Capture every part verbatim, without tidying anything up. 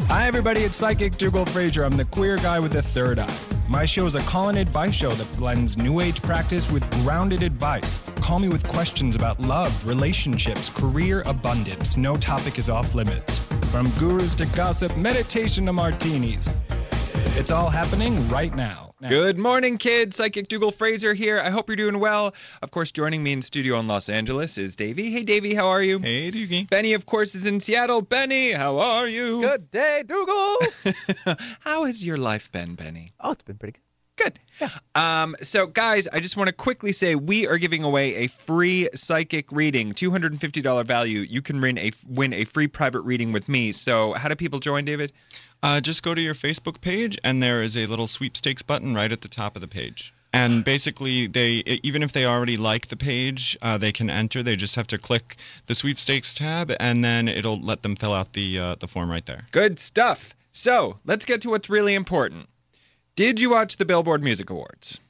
Hi, everybody. It's Psychic Dougal Fraser. I'm the queer guy with the third eye. My show is a call-in advice show that blends new age practice with grounded advice. Call me with questions about love, relationships, career, abundance. No topic is off limits. From gurus to gossip, meditation to martinis. It's all happening right now. Now. Good morning, kids. Psychic Dougal Fraser here. I hope you're doing well. Of course, joining me in studio in Los Angeles is Davey. Hey, Davey, how are you? Hey, Dougie. Benny, of course, is in Seattle. Benny, how are you? Good day, Dougal. How has your life been, Benny? Oh, it's been pretty good. Good. Yeah. Um, so, guys, I just want to quickly say we are giving away a free psychic reading, two hundred fifty dollars value. You can win a, win a free private reading with me. So how do people join, David? Uh, just go to your Facebook page, and there is a little sweepstakes button right at the top of the page. And basically, they even if they already like the page, uh, they can enter. They just have to click the sweepstakes tab, and then it'll let them fill out the uh, the form right there. Good stuff. So let's get to what's really important. Did you watch the Billboard Music Awards?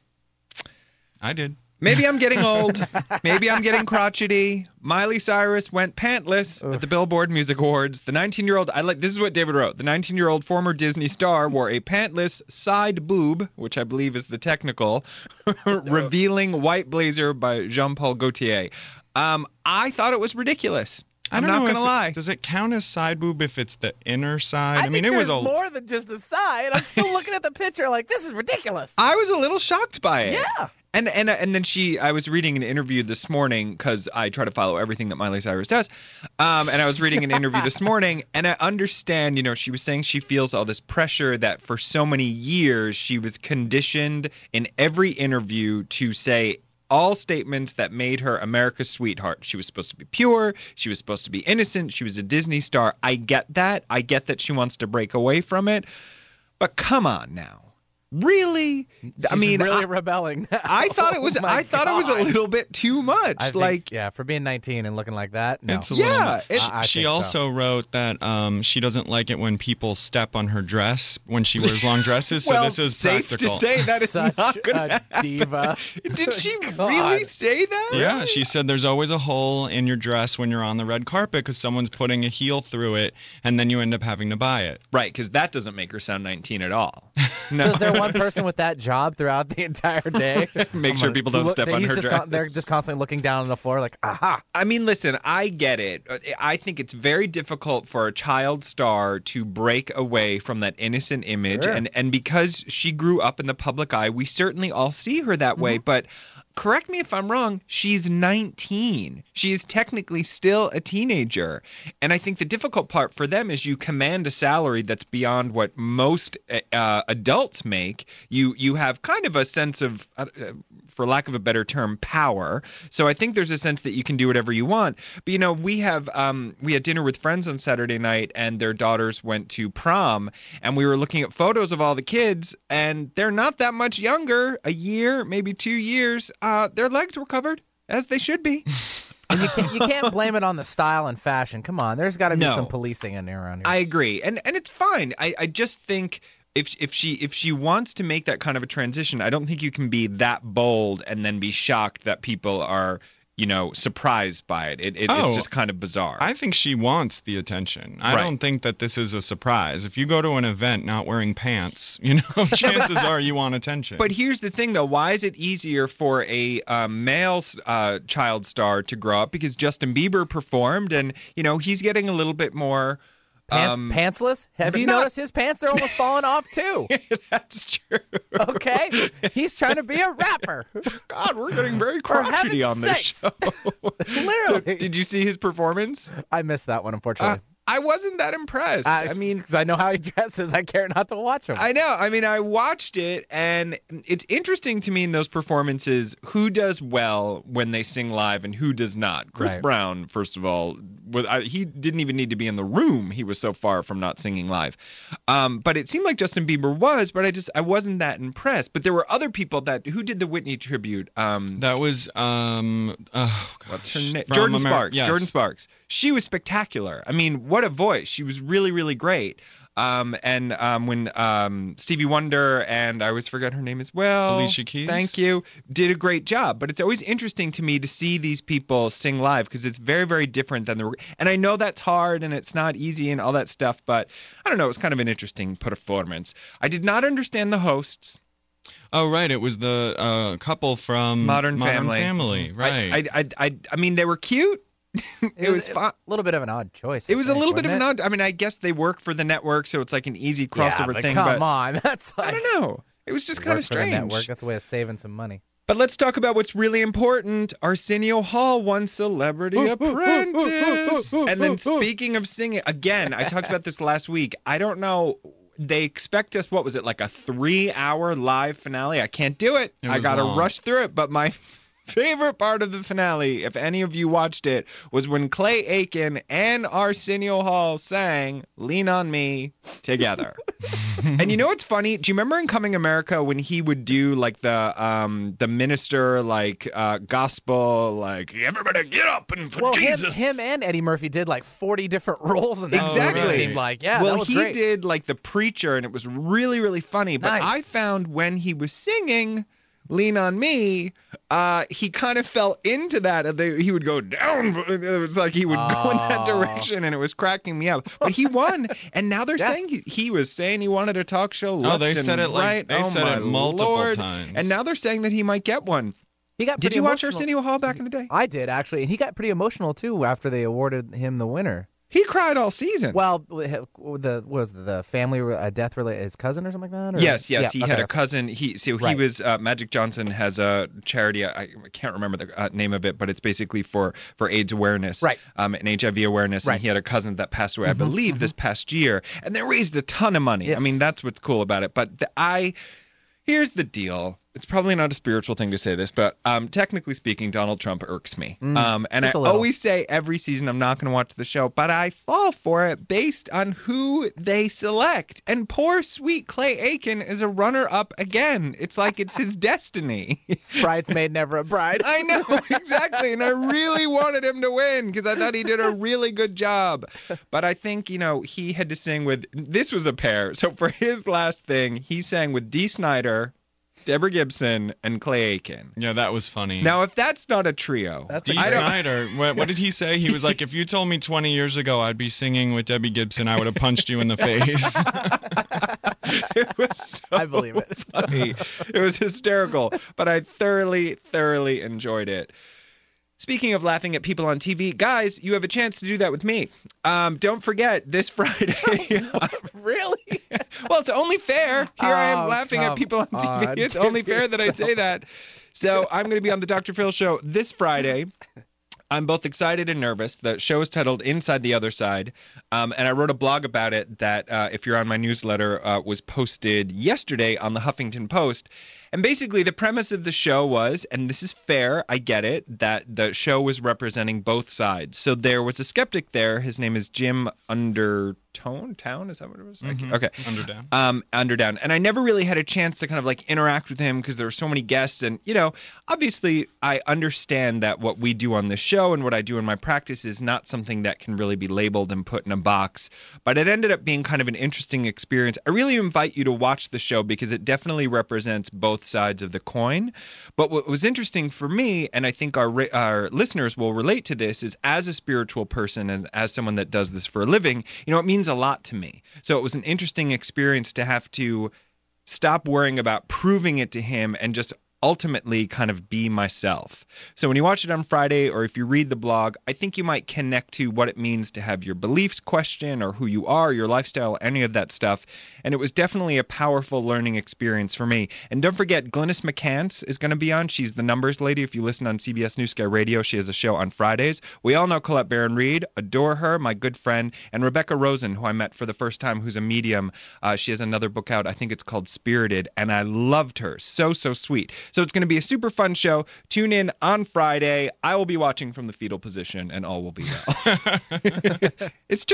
I did. Maybe I'm getting old. Maybe I'm getting crotchety. Miley Cyrus went pantless Oof. at the Billboard Music Awards. The nineteen-year-old, I like. This is what David wrote. The nineteen-year-old former Disney star wore a pantless side boob, which I believe is the technical, revealing white blazer by Jean-Paul Gaultier. Um, I thought it was ridiculous. I'm I don't not know gonna if lie. It, does it count as side boob if it's the inner side? I, I, think mean, it there's was a more than just the side. I'm still looking at the picture like this is ridiculous. I was a little shocked by it. Yeah. And and and then she, I was reading an interview this morning because I try to follow everything that Miley Cyrus does. Um, and I was reading an interview this morning, and I understand, you know, she was saying she feels all this pressure that for so many years she was conditioned in every interview to say all statements that made her America's sweetheart. She was supposed to be pure. She was supposed to be innocent. She was a Disney star. I get that. I get that she wants to break away from it. But come on now. Really? She's I mean, really I, rebelling now. I thought it was. Oh I thought God. it was a little bit too much. I think, like, yeah, for being nineteen and looking like that. No. It's a Yeah, little much. it- I- I she think so. also wrote that um, she doesn't like it when people step on her dress when she wears long dresses. So well, this is safe practical. to say that it's Such not going to a happen. diva. Did she God. really say that? Yeah, she said there's always a hole in your dress when you're on the red carpet because someone's putting a heel through it, and then you end up having to buy it. Right, because that doesn't make her sound nineteen at all. No. So is there one person with that job throughout the entire day? Make I'm sure gonna- people don't Look, step on he's her just dress. con- they're just constantly looking down on the floor like, aha. I mean, listen, I get it. I think it's very difficult for a child star to break away from that innocent image. Sure. And, and because she grew up in the public eye, we certainly all see her that way. But correct me if I'm wrong, she's nineteen. She is technically still a teenager. And I think the difficult part for them is you command a salary that's beyond what most uh, adults make. You, you have kind of a sense of, uh, for lack of a better term, power. So I think there's a sense that you can do whatever you want. But, you know, we have um, we had dinner with friends on Saturday night, and their daughters went to prom, and we were looking at photos of all the kids, and they're not that much younger, a year, maybe two years. Uh, their legs were covered, as they should be. And you can't you can't blame it on the style and fashion. Come on, there's got to be No. some policing in there around here. I agree, and and it's fine. I, I just think if if she if she wants to make that kind of a transition, I don't think you can be that bold and then be shocked that people are, you know, surprised by it. It, it Oh, it's just kind of bizarre. I think she wants the attention. I Right. don't think that this is a surprise. If you go to an event not wearing pants, you know, chances are you want attention. But here's the thing, though. Why is it easier for a um, male uh, child star to grow up? Because Justin Bieber performed, and, you know, he's getting a little bit more... Pant- um, pantsless? Have but you not- noticed his pants? They're almost falling off, too. That's true. Okay? He's trying to be a rapper. God, we're getting very For crotchety heaven's on this sakes. show. Literally. So, did you see his performance? I missed that one, Uh, unfortunately. I wasn't that impressed. Uh, I mean, because I know how he dresses. I care not to watch him. I know. I mean, I watched it, and it's interesting to me in those performances who does well when they sing live and who does not. Chris Right. Brown, first of all, was I, he didn't even need to be in the room. He was so far from not singing live. Um, but it seemed like Justin Bieber was, but I just I wasn't that impressed. But there were other people that who did the Whitney tribute. Um, that was um oh gosh, what's her name? from Jordan Ameri- Sparks. Yes. Jordan Sparks. She was spectacular. I mean, what what a voice. She was really, really great. Um, and um, when um, Stevie Wonder and I always forget her name as well. Alicia Keys. Thank you. Did a great job. But it's always interesting to me to see these people sing live because it's very, very different than the. And I know that's hard and it's not easy and all that stuff. But I don't know. It was kind of an interesting performance. I did not understand the hosts. Oh, right. It was the uh, couple from Modern, Modern Family. Family. Right. I, I, I, I, I mean, they were cute. it, it was, was fun. A little bit of an odd choice. It I was think, a little bit of wasn't an it? odd. I mean, I guess they work for the network, so it's like an easy crossover yeah, but thing. Come but on, that's like I don't know. It was just work kind of for the strange. network. That's a way of saving some money. But let's talk about what's really important. Arsenio Hall won Celebrity Apprentice. And then speaking of singing, again, I talked about this last week. I don't know. They expect us, what was it, like a three-hour live finale? I can't do it. It I was got to long. rush through it. But my favorite part of the finale, if any of you watched it, was when Clay Aiken and Arsenio Hall sang Lean on Me together. And you know what's funny? Do you remember in Coming America when he would do like the um the minister like uh gospel like everybody get up and for Well, him, Jesus. him and Eddie Murphy did like forty different roles in that Exactly. movie. It seemed like, yeah, well, that was he great. did like the preacher, and it was really, really funny. But Nice. I found when he was singing "Lean on Me," uh, he kind of fell into that. and They, he would go down. It was like he would go in that Oh. direction, and it was cracking me up. But he won, and now they're Yeah. saying he, he was saying he wanted a talk show. Oh, left they and said it like right. they oh, said my it multiple Lord. times. And now they're saying that he might get one. He got Did pretty you watch emotional. Arsenio Hall back in the day? I did actually, and he got pretty emotional too after they awarded him the winner. He cried all season. Well, the was the family uh, death related his cousin or something like that? Or? Yes, yes, Yeah, he had okay. a cousin. He so he Right. was uh, Magic Johnson has a charity. I, I can't remember the uh, name of it, but it's basically for for AIDS awareness, Right. Um, and H I V awareness. Right. And he had a cousin that passed away, I believe, this past year, and they raised a ton of money. I Yes. mean, that's what's cool about it. But the, I, here's the deal. It's probably not a spiritual thing to say this, but um, technically speaking, Donald Trump irks me. um, and I just a little. always say every season I'm not going to watch the show, but I fall for it based on who they select. And poor sweet Clay Aiken is a runner-up again. It's like it's his destiny. Bridesmaid, never a bride. I know, exactly. And I really wanted him to win because I thought he did a really good job. But I think, you know, he had to sing with, this was a pair. So for his last thing, he sang with Dee Snider, Deborah Gibson, and Clay Aiken. Yeah, that was funny. Now, if that's not a trio, That's Dee a great- Snider, what, what did he say? He was like, if you told me twenty years ago I'd be singing with Debbie Gibson, I would have punched you in the face. it was so I believe it. funny. It was hysterical, but I thoroughly, thoroughly enjoyed it. Speaking of laughing at people on T V, guys, you have a chance to do that with me. Um, don't forget, this Friday. Really? Well, it's only fair. Here I am Oh, laughing at come people on T V. on. It's only Give fair that I say that. So I'm going to be on the Doctor Phil show this Friday. I'm both excited and nervous. The show is titled Inside the Other Side, um, and I wrote a blog about it that, uh, if you're on my newsletter, uh, was posted yesterday on the Huffington Post. And basically, the premise of the show was, and this is fair, I get it, that the show was representing both sides. So there was a skeptic there. His name is Jim Undertone. Town? Is that what it was? Mhm. Okay. Underdown. Um, Underdown. And I never really had a chance to kind of like interact with him because there were so many guests. And, you know, obviously I understand that what we do on this show and what I do in my practice is not something that can really be labeled and put in a box. But it ended up being kind of an interesting experience. I really invite you to watch the show because it definitely represents both sides of the coin. But what was interesting for me, and I think our ra- our listeners will relate to this, is as a spiritual person and as someone that does this for a living, you know, it means a lot to me. So it was an interesting experience to have to stop worrying about proving it to him and just ultimately kind of be myself. So when you watch it on Friday, or if you read the blog, I think you might connect to what it means to have your beliefs questioned, or who you are, your lifestyle, any of that stuff. And it was definitely a powerful learning experience for me. And don't forget, Glynis McCants is going to be on. She's the numbers lady. If you listen on C B S News Sky Radio, she has a show on Fridays. We all know Colette Baron-Reed, adore her, my good friend, and Rebecca Rosen, who I met for the first time, who's a medium. Uh, she has another book out. I think it's called Spirited, and I loved her. So, so sweet. So it's going to be a super fun show. Tune in on Friday. I will be watching from the fetal position, and all will be well. It's true.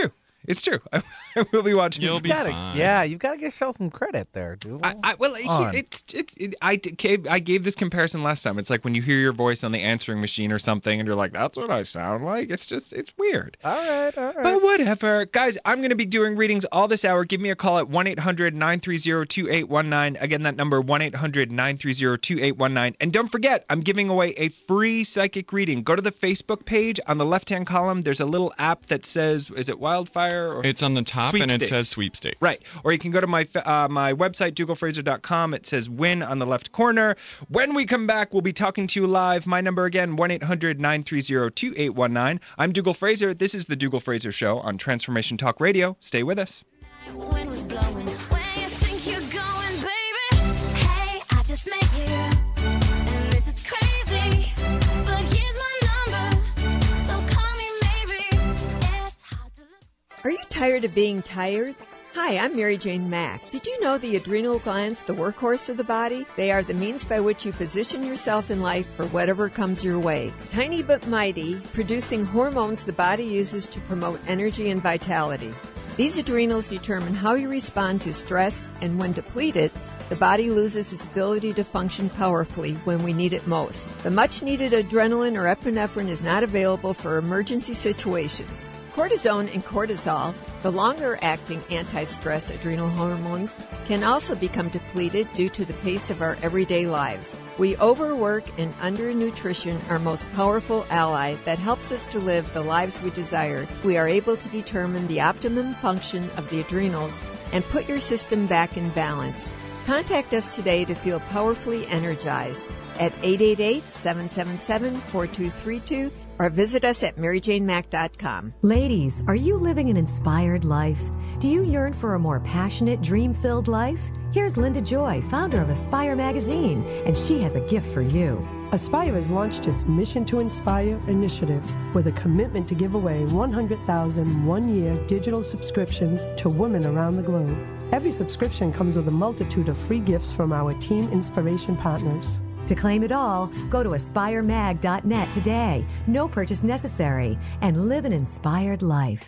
It's true. I, I will be watching. You'll it. be Gotta- fine. yeah, you've got to give yourself some credit there, dude. I, I well, he, on. it's it's it, I d- gave I gave this comparison last time. It's like when you hear your voice on the answering machine or something, and you're like, "That's what I sound like." It's just it's weird. all right, all right. But whatever. Guys, I'm going to be doing readings all this hour. Give me a call at one eight hundred nine three zero two eight one nine. Again, that number, one eight hundred nine three zero two eight one nine. And don't forget, I'm giving away a free psychic reading. Go to the Facebook page. On the left-hand column, there's a little app that says, is it Wildfire? Or It's on the top and it Sweepstakes. says sweepstakes. Right. Or you can go to my uh, my website, dougal fraser dot com. It says win on the left corner. When we come back, we'll be talking to you live. My number again, one eight hundred nine three zero two eight one nine. I'm Dougal Fraser. This is the Dougal Fraser Show on Transformation Talk Radio. Stay with us. Wind was blowing. Where you think you're going, baby? Hey, I just met you, and this is crazy. But here's my number, so call me maybe. It's hard to look. Are you tired of being tired? Hi, I'm Mary Jane Mack. Did you know the adrenal glands, the workhorse of the body? They are the means by which you position yourself in life for whatever comes your way. Tiny but mighty, producing hormones the body uses to promote energy and vitality. These adrenals determine how you respond to stress, and when depleted, the body loses its ability to function powerfully when we need it most. The much-needed adrenaline or epinephrine is not available for emergency situations. Cortisone and cortisol, the longer-acting anti-stress adrenal hormones, can also become depleted due to the pace of our everyday lives. We overwork and undernutrition our most powerful ally that helps us to live the lives we desire. We are able to determine the optimum function of the adrenals and put your system back in balance. Contact us today to feel powerfully energized at eight eight eight, seven seven seven, four two three two or visit us at mary jane mack dot com. Ladies, are you living an inspired life? Do you yearn for a more passionate, dream-filled life? Here's Linda Joy, founder of Aspire Magazine, and she has a gift for you. Aspire has launched its Mission to Inspire initiative with a commitment to give away one hundred thousand one-year digital subscriptions to women around the globe. Every subscription comes with a multitude of free gifts from our team inspiration partners. To claim it all, go to aspire mag dot net today. No purchase necessary, and live an inspired life.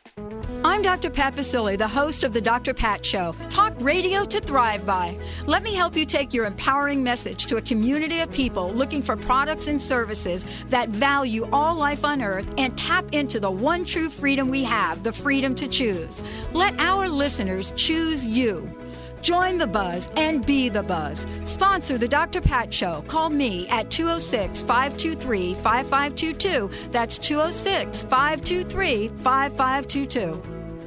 I'm Doctor Pat Basile, the host of the Doctor Pat Show, talk radio to thrive by. Let me help you take your empowering message to a community of people looking for products and services that value all life on earth and tap into the one true freedom we have, the freedom to choose. Let our listeners choose you. Join the buzz and be the buzz. Sponsor the Doctor Pat Show. Call me at two oh six, five two three, five five two two. That's two oh six, five two three, five five two two.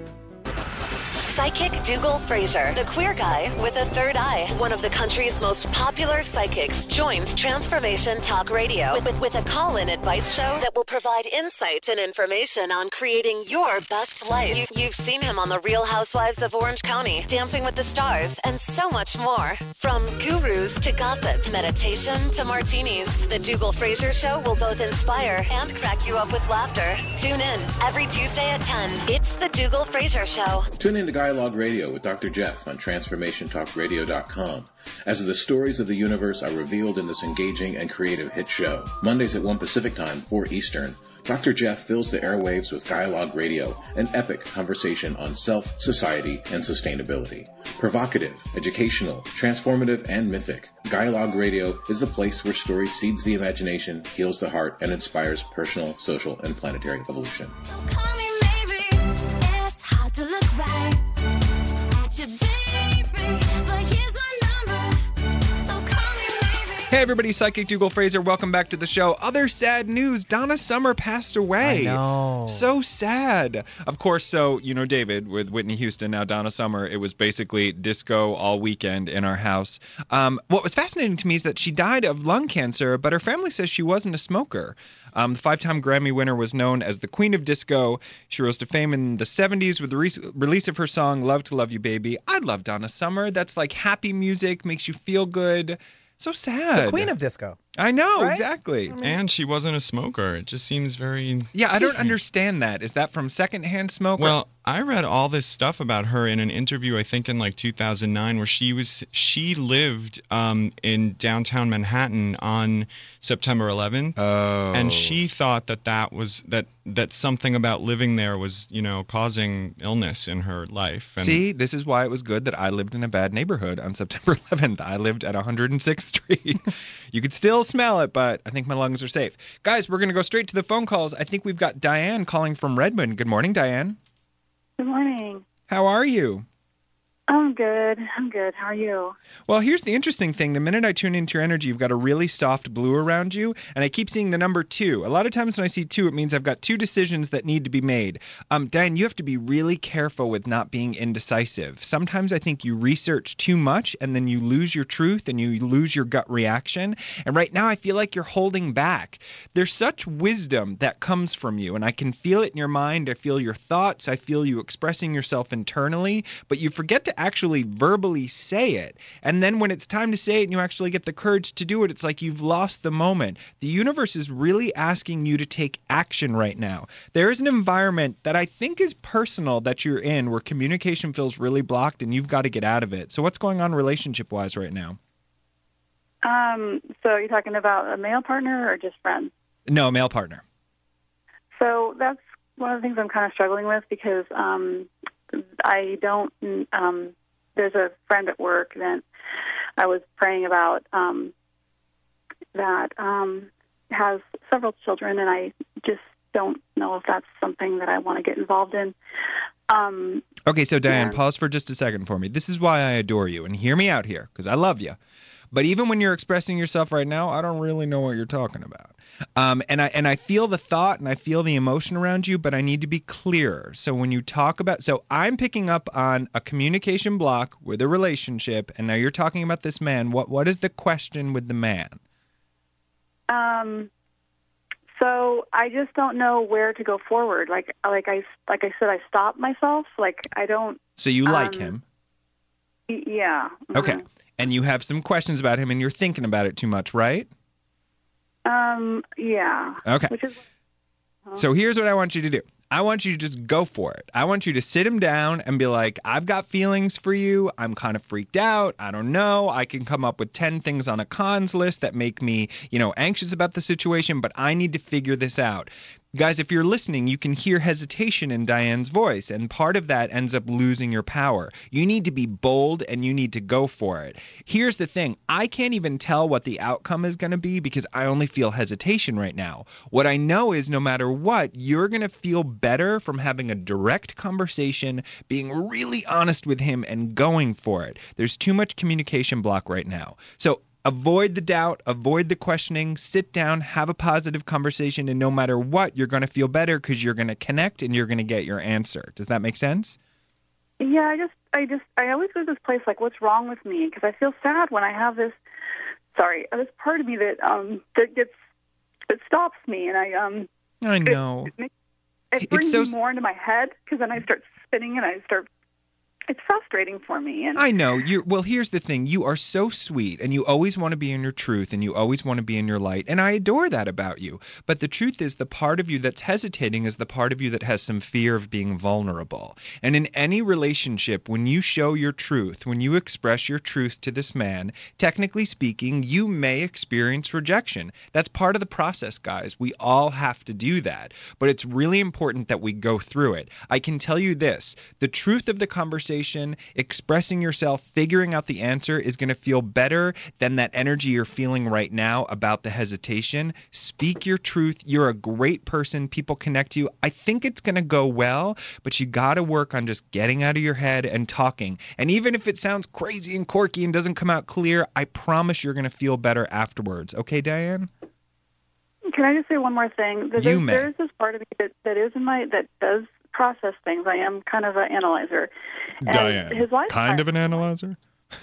Psychic Dougal Fraser, the queer guy with a third eye, one of the country's most popular psychics, joins Transformation Talk Radio with, with, with a call-in advice show that will provide insights and information on creating your best life. You, you've seen him on The Real Housewives of Orange County, Dancing with the Stars, and so much more. From gurus to gossip, meditation to martinis, the Dougal Fraser Show will both inspire and crack you up with laughter. Tune in every Tuesday at ten. It's the Dougal Fraser Show. Tune in to Dialogue Radio with Doctor Jeff on Transformation Talk Radio dot com, as the stories of the universe are revealed in this engaging and creative hit show. Mondays at one Pacific Time, four Eastern, Doctor Jeff fills the airwaves with Dialogue Radio, an epic conversation on self, society, and sustainability. Provocative, educational, transformative, and mythic, Dialogue Radio is the place where story seeds the imagination, heals the heart, and inspires personal, social, and planetary evolution. Call me maybe. It's hard to look right at you, baby. But here's my number. So call me maybe. Hey everybody, Psychic Dougal Fraser. Welcome back to the show. Other sad news, Donna Summer passed away. I know. So sad. Of course, so, you know, David, with Whitney Houston, now Donna Summer, it was basically disco all weekend in our house. Um, what was fascinating to me is that she died of lung cancer, but her family says she wasn't a smoker. Um, the five-time Grammy winner was known as the Queen of Disco. She rose to fame in the seventies with the re- release of her song, Love to Love You Baby. I love Donna Summer. That's like happy music, makes you feel good. So sad. The Queen of Disco. I know, Right? exactly. And she wasn't a smoker. It just seems very... Yeah, I don't understand that. Is that from secondhand smoke? or- Well, I read all this stuff about her in an interview, I think in like two thousand nine, where she was she lived um, in downtown Manhattan on September eleventh, oh. and she thought that that was that that something about living there was, you know, causing illness in her life. And See, this is why it was good that I lived in a bad neighborhood on September eleventh. I lived at one hundred sixth Street. You could still smell it, but I think my lungs are safe. Guys, we're going to go straight to the phone calls. I think we've got Diane calling from Redmond. Good morning, Diane. Good morning. How are you? I'm good. I'm good. How are you? Well, here's the interesting thing. The minute I tune into your energy, you've got a really soft blue around you, and I keep seeing the number two. A lot of times when I see two, it means I've got two decisions that need to be made. Um, Diane, you have to be really careful with not being indecisive. Sometimes I think you research too much, and then you lose your truth, and you lose your gut reaction. And right now, I feel like you're holding back. There's such wisdom that comes from you, and I can feel it in your mind. I feel your thoughts. I feel you expressing yourself internally, but you forget to actually verbally say it. And then when it's time to say it and you actually get the courage to do it, it's like you've lost the moment. The universe is really asking you to take action right now. There is an environment that I think is personal that you're in where communication feels really blocked and you've got to get out of it. So what's going on relationship-wise right now? Um, so you're talking about a male partner or just friends? No, male partner. So that's one of the things I'm kind of struggling with because um, I don't, um, there's a friend at work that I was praying about um, that um, has several children, and I just don't know if that's something that I want to get involved in. Um, Okay, so Diane, and- pause for just a second for me. This is why I adore you, and hear me out here, because I love you. But even when you're expressing yourself right now, I don't really know what you're talking about. Um, and I and I feel the thought and I feel the emotion around you, but I need to be clearer. So when you talk about, so I'm picking up on a communication block with a relationship, and now you're talking about this man. What what is the question with the man? Um, so I just don't know where to go forward. Like, like I, like I said, I stopped myself. Like I don't. So you like um, him. y- Yeah. Okay. And you have some questions about him, and you're thinking about it too much, right? Um, yeah. Okay. Which is. So here's what I want you to do. I want you to just go for it. I want you to sit him down and be like, I've got feelings for you. I'm kind of freaked out. I don't know. I can come up with ten things on a cons list that make me, you know, anxious about the situation, but I need to figure this out. Guys, if you're listening, you can hear hesitation in Diane's voice, and part of that ends up losing your power. You need to be bold, and you need to go for it. Here's the thing. I can't even tell what the outcome is going to be because I only feel hesitation right now. What I know is no matter what, you're going to feel better from having a direct conversation, being really honest with him, and going for it. There's too much communication block right now. So avoid the doubt, avoid the questioning, sit down, have a positive conversation, and no matter what, you're going to feel better because you're going to connect and you're going to get your answer. Does that make sense? Yeah, I just, I just, I always go to this place like, what's wrong with me? Because I feel sad when I have this. Sorry, this part of me that um that gets that stops me, and I um. I know. It, it, makes, it brings so- me more into my head because then I start spinning and I start. It's frustrating for me. And I know. You're, well, here's the thing. You are so sweet, and you always want to be in your truth, and you always want to be in your light, and I adore that about you. But the truth is the part of you that's hesitating is the part of you that has some fear of being vulnerable. And in any relationship, when you show your truth, when you express your truth to this man, technically speaking, you may experience rejection. That's part of the process, guys. We all have to do that. But it's really important that we go through it. I can tell you this. The truth of the conversation, expressing yourself, figuring out the answer is going to feel better than that energy you're feeling right now about the hesitation. Speak your truth. You're a great person. People connect to you. I think it's going to go well, but you got to work on just getting out of your head and talking. And even if it sounds crazy and quirky and doesn't come out clear, I promise you're going to feel better afterwards. Okay, Diane? Can I just say one more thing? There's, You may. There's this part of me that, that is in my that does process things. I am kind of an analyzer. And Diane, his life kind of an analyzer?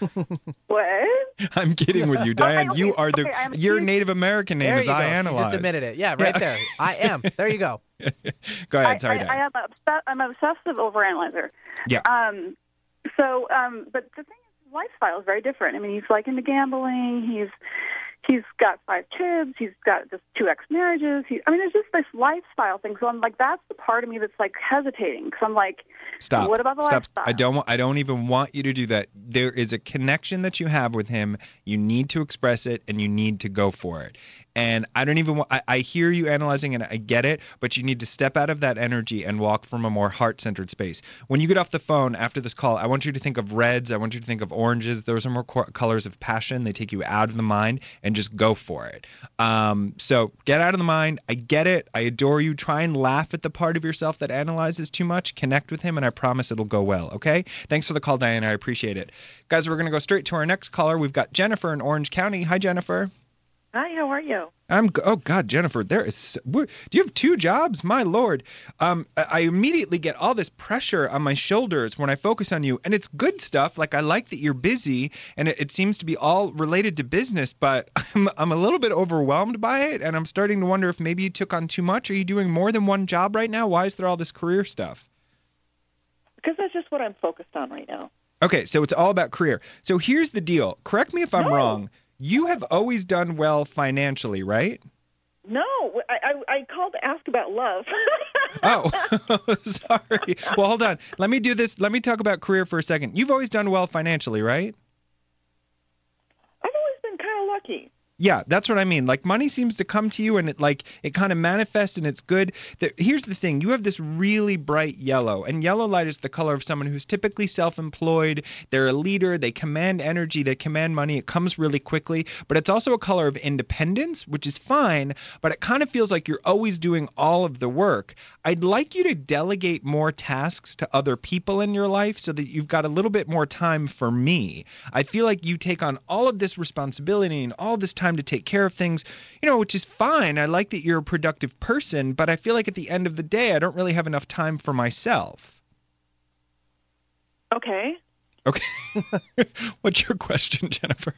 What? I'm kidding with you, Diane. You are the okay, I'm a your huge- Native American name There is you go. I She analyze. just admitted it. Yeah, right there. I am. There you go. Go ahead. Sorry, I, I, Diane. I am obsessed. I'm an obsessive overanalyzer. Yeah. Um. So, um. But the thing is, his lifestyle is very different. I mean, he's like into gambling. He's he's got five kids. He's got just two ex-marriages. He, I mean, there's just this lifestyle thing. So I'm like, that's the part of me that's like hesitating because I'm like, Stop. what about the Stop. lifestyle? I don't want, I don't even want you to do that. There is a connection that you have with him. You need to express it and you need to go for it. And I don't even want, I, I hear you analyzing and I get it, but you need to step out of that energy and walk from a more heart-centered space. When you get off the phone after this call, I want you to think of reds. I want you to think of oranges. Those are more co- colors of passion. They take you out of the mind and just go for it. Um, so get out of the mind. I get it. I adore you. Try and laugh at the part of yourself that analyzes too much. Connect with him and I promise it'll go well. Okay? Thanks for the call, Diana. I appreciate it. Guys, we're going to go straight to our next caller. We've got Jennifer in Orange County. Hi, Jennifer. Hi, how are you? I'm oh God, Jennifer, there is. Do you have two jobs? My Lord, um, I immediately get all this pressure on my shoulders when I focus on you, and it's good stuff. Like I like that you're busy, and it, it seems to be all related to business. But I'm I'm a little bit overwhelmed by it, and I'm starting to wonder if maybe you took on too much. Are you doing more than one job right now? Why is there all this career stuff? Because that's just what I'm focused on right now. Okay, so it's all about career. So here's the deal. Correct me if I'm No. wrong. You have always done well financially, right? No, I, I, I called to ask about love. Oh, sorry. Well, hold on. Let me do this. Let me talk about career for a second. You've always done well financially, right? I've always been kind of lucky. Yeah, that's what I mean. Like money seems to come to you and it like it kind of manifests and it's good. The, here's the thing. You have this really bright yellow, and yellow light is the color of someone who's typically self-employed. They're a leader. They command energy. They command money. It comes really quickly, but it's also a color of independence, which is fine, but it kind of feels like you're always doing all of the work. I'd like you to delegate more tasks to other people in your life so that you've got a little bit more time for me. I feel like you take on all of this responsibility and all this time to take care of things, you know, which is fine. I like that you're a productive person, but I feel like at the end of the day, I don't really have enough time for myself. Okay. Okay. What's your question, Jennifer?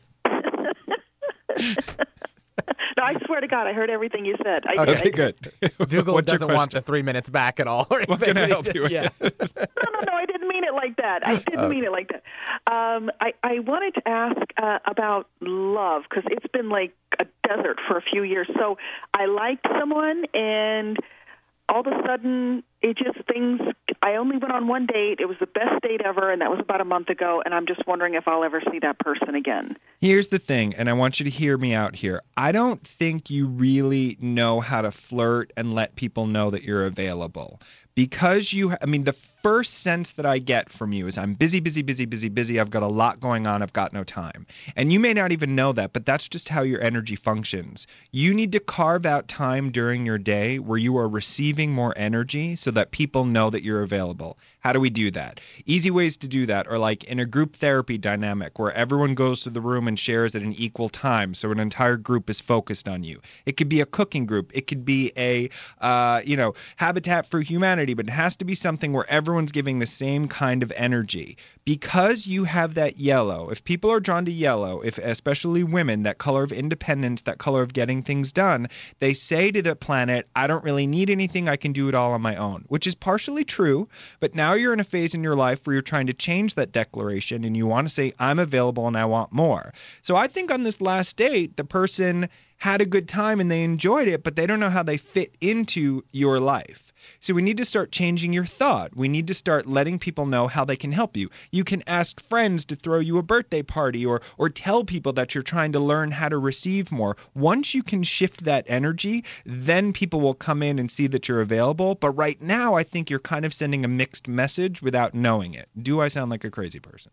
No, I swear to God, I heard everything you said. I, Okay, I, good. Dougal What's your doesn't want question? the three minutes back at all. Or What can I anything. help you with? Yeah. No, no, no, I didn't mean it like that. I didn't Okay. mean it like that. Um, I, I wanted to ask uh, about love because it's been like a desert for a few years. So I liked someone, and all of a sudden, it just things. I only went on one date. It was the best date ever, and that was about a month ago. And I'm just wondering if I'll ever see that person again. Here's the thing, and I want you to hear me out here. I don't think you really know how to flirt and let people know that you're available. Because you, I mean, the first sense that I get from you is I'm busy, busy, busy, busy, busy. I've got a lot going on. I've got no time. And you may not even know that, but that's just how your energy functions. You need to carve out time during your day where you are receiving more energy so that people know that you're available. How do we do that? Easy ways to do that are like in a group therapy dynamic where everyone goes to the room and shares at an equal time. So an entire group is focused on you. It could be a cooking group. It could be a, uh, you know, Habitat for Humanity, but it has to be something where everyone's giving the same kind of energy. Because you have that yellow, if people are drawn to yellow, if especially women, that color of independence, that color of getting things done, they say to the planet, I don't really need anything. I can do it all on my own, which is partially true. But now you're in a phase in your life where you're trying to change that declaration and you want to say, I'm available and I want more. So I think on this last date, the person had a good time and they enjoyed it, but they don't know how they fit into your life. So we need to start changing your thought. We need to start letting people know how they can help you. You can ask friends to throw you a birthday party or or tell people that you're trying to learn how to receive more. Once you can shift that energy, then people will come in and see that you're available. But right now, I think you're kind of sending a mixed message without knowing it. Do I sound like a crazy person?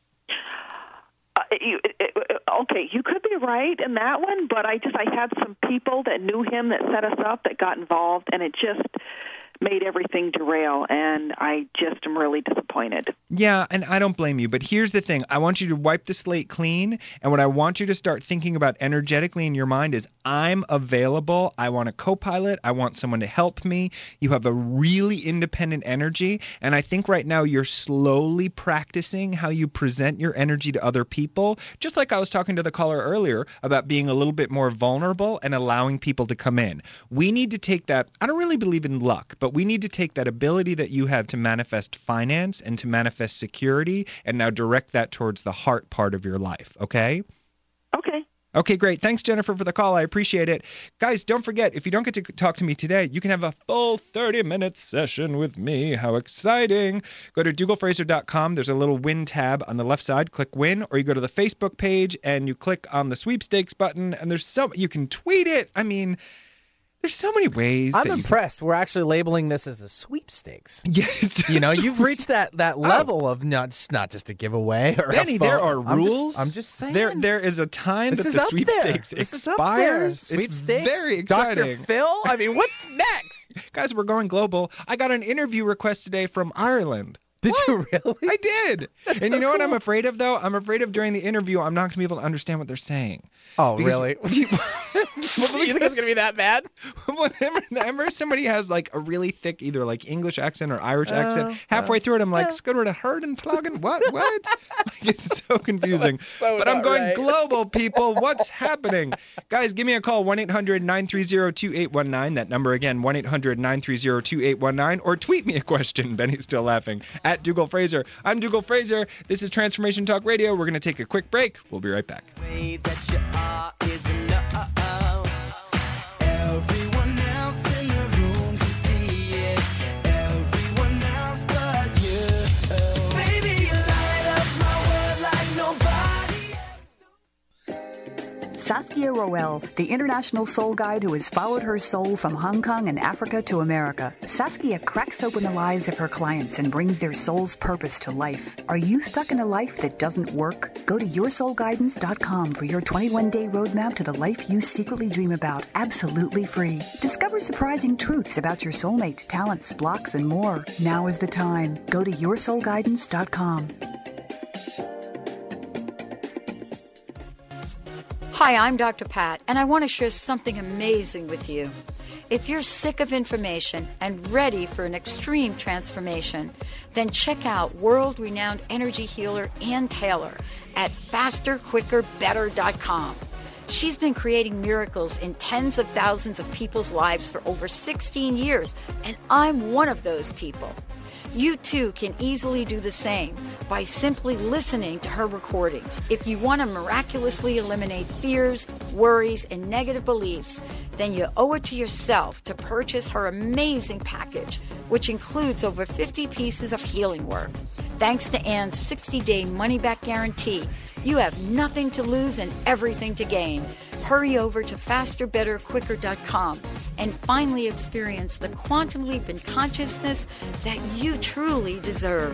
Uh, you, okay, you could be right in that one, but I just I had some people that knew him that set us up that got involved, and it just made everything derail, and I just am really disappointed. Yeah, and I don't blame you, but here's the thing. I want you to wipe the slate clean, and what I want you to start thinking about energetically in your mind is I'm available. I want a co-pilot. I want someone to help me. You have a really independent energy, and I think right now you're slowly practicing how you present your energy to other people, just like I was talking to the caller earlier about being a little bit more vulnerable and allowing people to come in. We need to take that. I don't really believe in luck, but we need to take that ability that you have to manifest finance and to manifest security and now direct that towards the heart part of your life, okay? Okay. Okay, great. Thanks, Jennifer, for the call. I appreciate it. Guys, don't forget, if you don't get to talk to me today, you can have a full thirty-minute session with me. How exciting. Go to dougal fraser dot com. There's a little win tab on the left side. Click win, or you go to the Facebook page and you click on the sweepstakes button, and there's so you can tweet it. I mean, there's so many ways. I'm that you impressed. We're actually labeling this as a sweepstakes. Yeah, you know, you've reached that that level of not it's not just a giveaway or Benny, a phone. there are I'm rules. Just, I'm just saying. There, there is a time This that is the up sweepstakes there. This is up there. expires. Sweepstakes, It's very exciting. Doctor Phil. I mean, what's next? Guys, we're going global. I got an interview request today from Ireland. Did you really? I did. That's and so you know what cool. I'm afraid of, though? I'm afraid of during the interview, I'm not going to be able to understand what they're saying. Oh, Because really? you- you think it's gonna be that bad? Whenever, whenever somebody has like a really thick, either like English accent or Irish accent, Uh, halfway uh, through it, I'm like, uh. Scooter to herd and plugging? What? What? Like, it's so confusing. so but I'm not going right. global, people. What's happening? Guys, give me a call, one eight hundred nine three zero two eight one nine. That number again, one eight hundred nine three zero two eight one nine. Or tweet me a question. Benny's still laughing. At Dougal Fraser. I'm Dougal Fraser. This is Transformation Talk Radio. We're going to take a quick break. We'll be right back. way that you are is enough. Everyone else in the room can see it. Everyone else but you. Baby, you light up my world like nobody else. Saskia Roel, the international soul guide who has followed her soul from Hong Kong and Africa to America. Saskia cracks open the lives of her clients and brings their soul's purpose to life. Are you stuck in a life that doesn't work? Go to your soul guidance dot com for your twenty-one day roadmap to the life you secretly dream about, absolutely free. Discover surprising truths about your soulmate, talents, blocks, and more. Now is the time. Go to your soul guidance dot com. Hi, I'm Doctor Pat, and I want to share something amazing with you. If you're sick of information and ready for an extreme transformation, then check out world-renowned energy healer Ann Taylor at faster quicker better dot com. She's been creating miracles in tens of thousands of people's lives for over sixteen years, and I'm one of those people. You too can easily do the same by simply listening to her recordings. If you want to miraculously eliminate fears, worries, and negative beliefs, then you owe it to yourself to purchase her amazing package, which includes over fifty pieces of healing work. Thanks to Ann's sixty day money-back guarantee, you have nothing to lose and everything to gain. Hurry over to faster better quicker dot com and finally experience the quantum leap in consciousness that you truly deserve.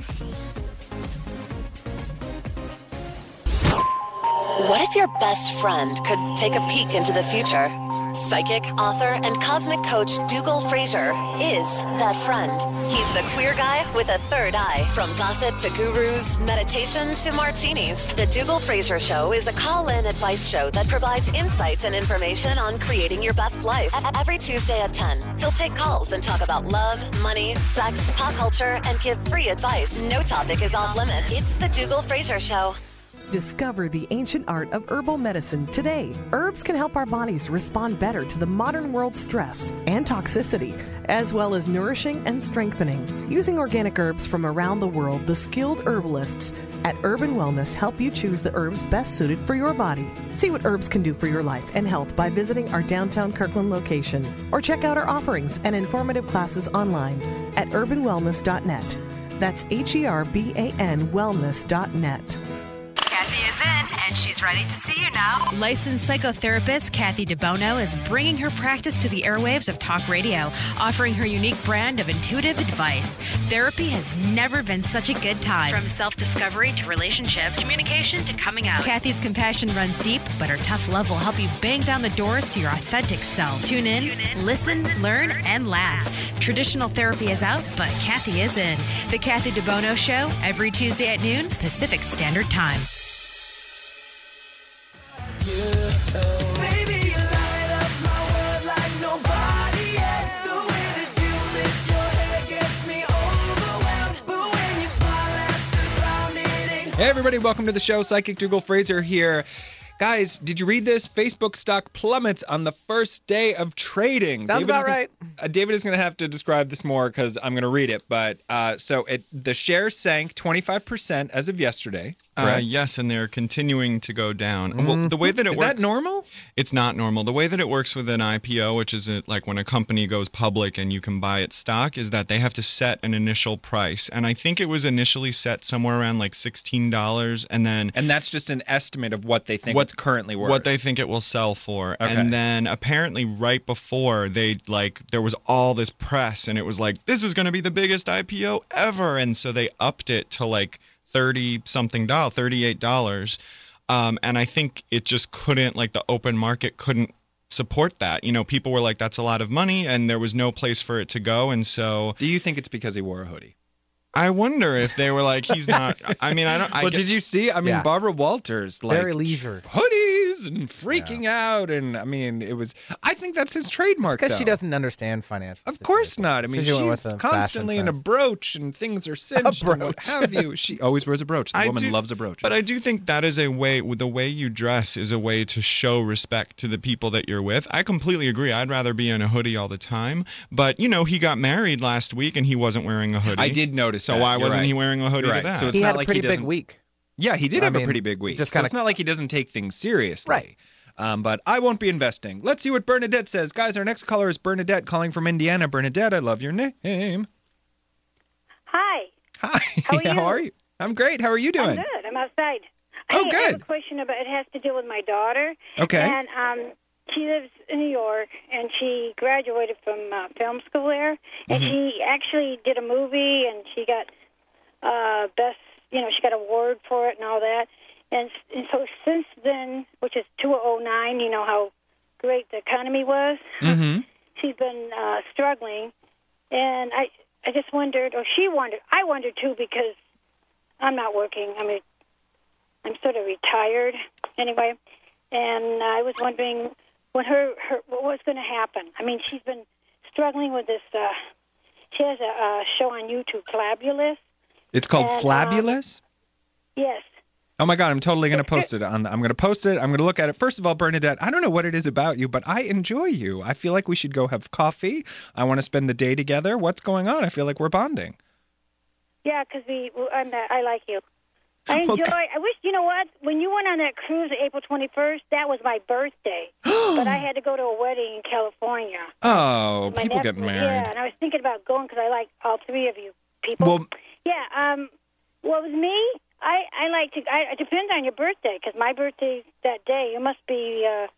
What if your best friend could take a peek into the future? Psychic, author, and cosmic coach Dougal Fraser is that friend. He's the queer guy with a third eye. From gossip to gurus, meditation to martinis, the Dougal Fraser Show is a call-in advice show that provides insights and information on creating your best life. E- Every Tuesday at ten, he'll take calls and talk about love, money, sex, pop culture, and give free advice. No topic is off limits. It's the Dougal Fraser Show. Discover the ancient art of herbal medicine today. Herbs can help our bodies respond better to the modern world's stress and toxicity, as well as nourishing and strengthening. Using organic herbs from around the world, the skilled herbalists at Urban Wellness help you choose the herbs best suited for your body. See what herbs can do for your life and health by visiting our downtown Kirkland location, or check out our offerings and informative classes online at urban wellness dot net. That's H E R B A N wellness dot net. Kathy is in, and she's ready to see you now. Licensed psychotherapist Kathy DeBono is bringing her practice to the airwaves of talk radio, offering her unique brand of intuitive advice. Therapy has never been such a good time. From self-discovery to relationships, communication to coming out. Kathy's compassion runs deep, but her tough love will help you bang down the doors to your authentic self. Tune in, Tune in listen, listen, learn, and laugh. Traditional therapy is out, but Kathy is in. The Kathy DeBono Show, every Tuesday at noon, Pacific Standard Time. Baby, you light up my world like nobody else. The way that you flip your hair gets me overwhelmed. But when you smile at the ground, it ain't. Hey everybody, welcome to the show. Psychic Dougal Fraser here. Guys, did you read this? Facebook stock plummets on the first day of trading. Sounds David about is gonna, right. Uh, David is going to have to describe this more because I'm going to read it. But uh, so it, the shares sank twenty-five percent as of yesterday. Uh, correct? yes, and they're continuing to go down. Well, the way that it Is works, that normal? It's not normal. The way that it works with an I P O, which is a, like when a company goes public and you can buy its stock, is that they have to set an initial price. And I think it was initially set somewhere around like sixteen dollars, and then And that's just an estimate of what they think What- it's currently worth. what they think it will sell for. Okay. And then apparently right before they like there was all this press and it was like, this is going to be the biggest I P O ever. And so they upped it to like thirty something dollars, thirty-eight dollars. Um, and I think it just couldn't, like the open market couldn't support that. You know, people were like, that's a lot of money, and there was no place for it to go. And so Do you think it's because he wore a hoodie? I wonder if they were like, he's not, I mean, I don't, I well, get- did you see? I mean, Yeah. Barbara Walters, like Very leisure. hoodies and freaking out, and I mean, it was. I think that's his trademark. Because she though. doesn't understand financial. Of course not. I mean, She went with she's the fashion constantly in a sense. brooch, and things are cinched and what brooch. have you. She always wears a brooch. The I woman do- loves a brooch. But I do think that is a way, the way you dress is a way to show respect to the people that you're with. I completely agree. I'd rather be in a hoodie all the time. But, you know, he got married last week and he wasn't wearing a hoodie. I did notice So that. why You're wasn't right. he wearing a hoodie You're to right. that? So it's He not had a like pretty he big doesn't- week. Yeah, he did I have mean, a pretty big week. just so kinda- it's not like he doesn't take things seriously. Right. Um, but I won't be investing. Let's see what Bernadette says. Guys, our next caller is Bernadette calling from Indiana. Bernadette, I love your name. Hi. Hi. How are you? How are you? I'm great. How are you doing? I'm good. I'm outside. Oh, hey, I have good. a question about it has to do with my daughter. Okay. And um, she lives in New York, and she graduated from uh, film school there, and Mhm. she actually did a movie, and she got uh, best. You know, she got an award for it and all that. And, and so since then, which is two thousand nine, you know how great the economy was. Mm-hmm. She's been uh, struggling, and I I just wondered, or she wondered, I wondered too, because I'm not working. I mean, I'm sort of retired anyway, and I was wondering what her, her what was going to happen. I mean, she's been struggling with this. Uh, she has a, a show on YouTube, Flabulous. It's called And, Flabulous? Yes. Oh my God, I'm totally going to post it. On. I'm going to post it. I'm going to look at it. First of all, Bernadette, I don't know what it is about you, but I enjoy you. I feel like we should go have coffee. I want to spend the day together. What's going on? I feel like we're bonding. Yeah, because we, I'm, uh, I like you. I enjoy. I wish you know what. When you went on that cruise, April twenty-first, that was my birthday. But I had to go to a wedding in California. Oh, My people nephew- getting married. Yeah, and I was thinking about going because I like all three of you people. Well, yeah. Um. Well, with me, I I like to. I, it depends on your birthday because my birthday's that day. You must be uh,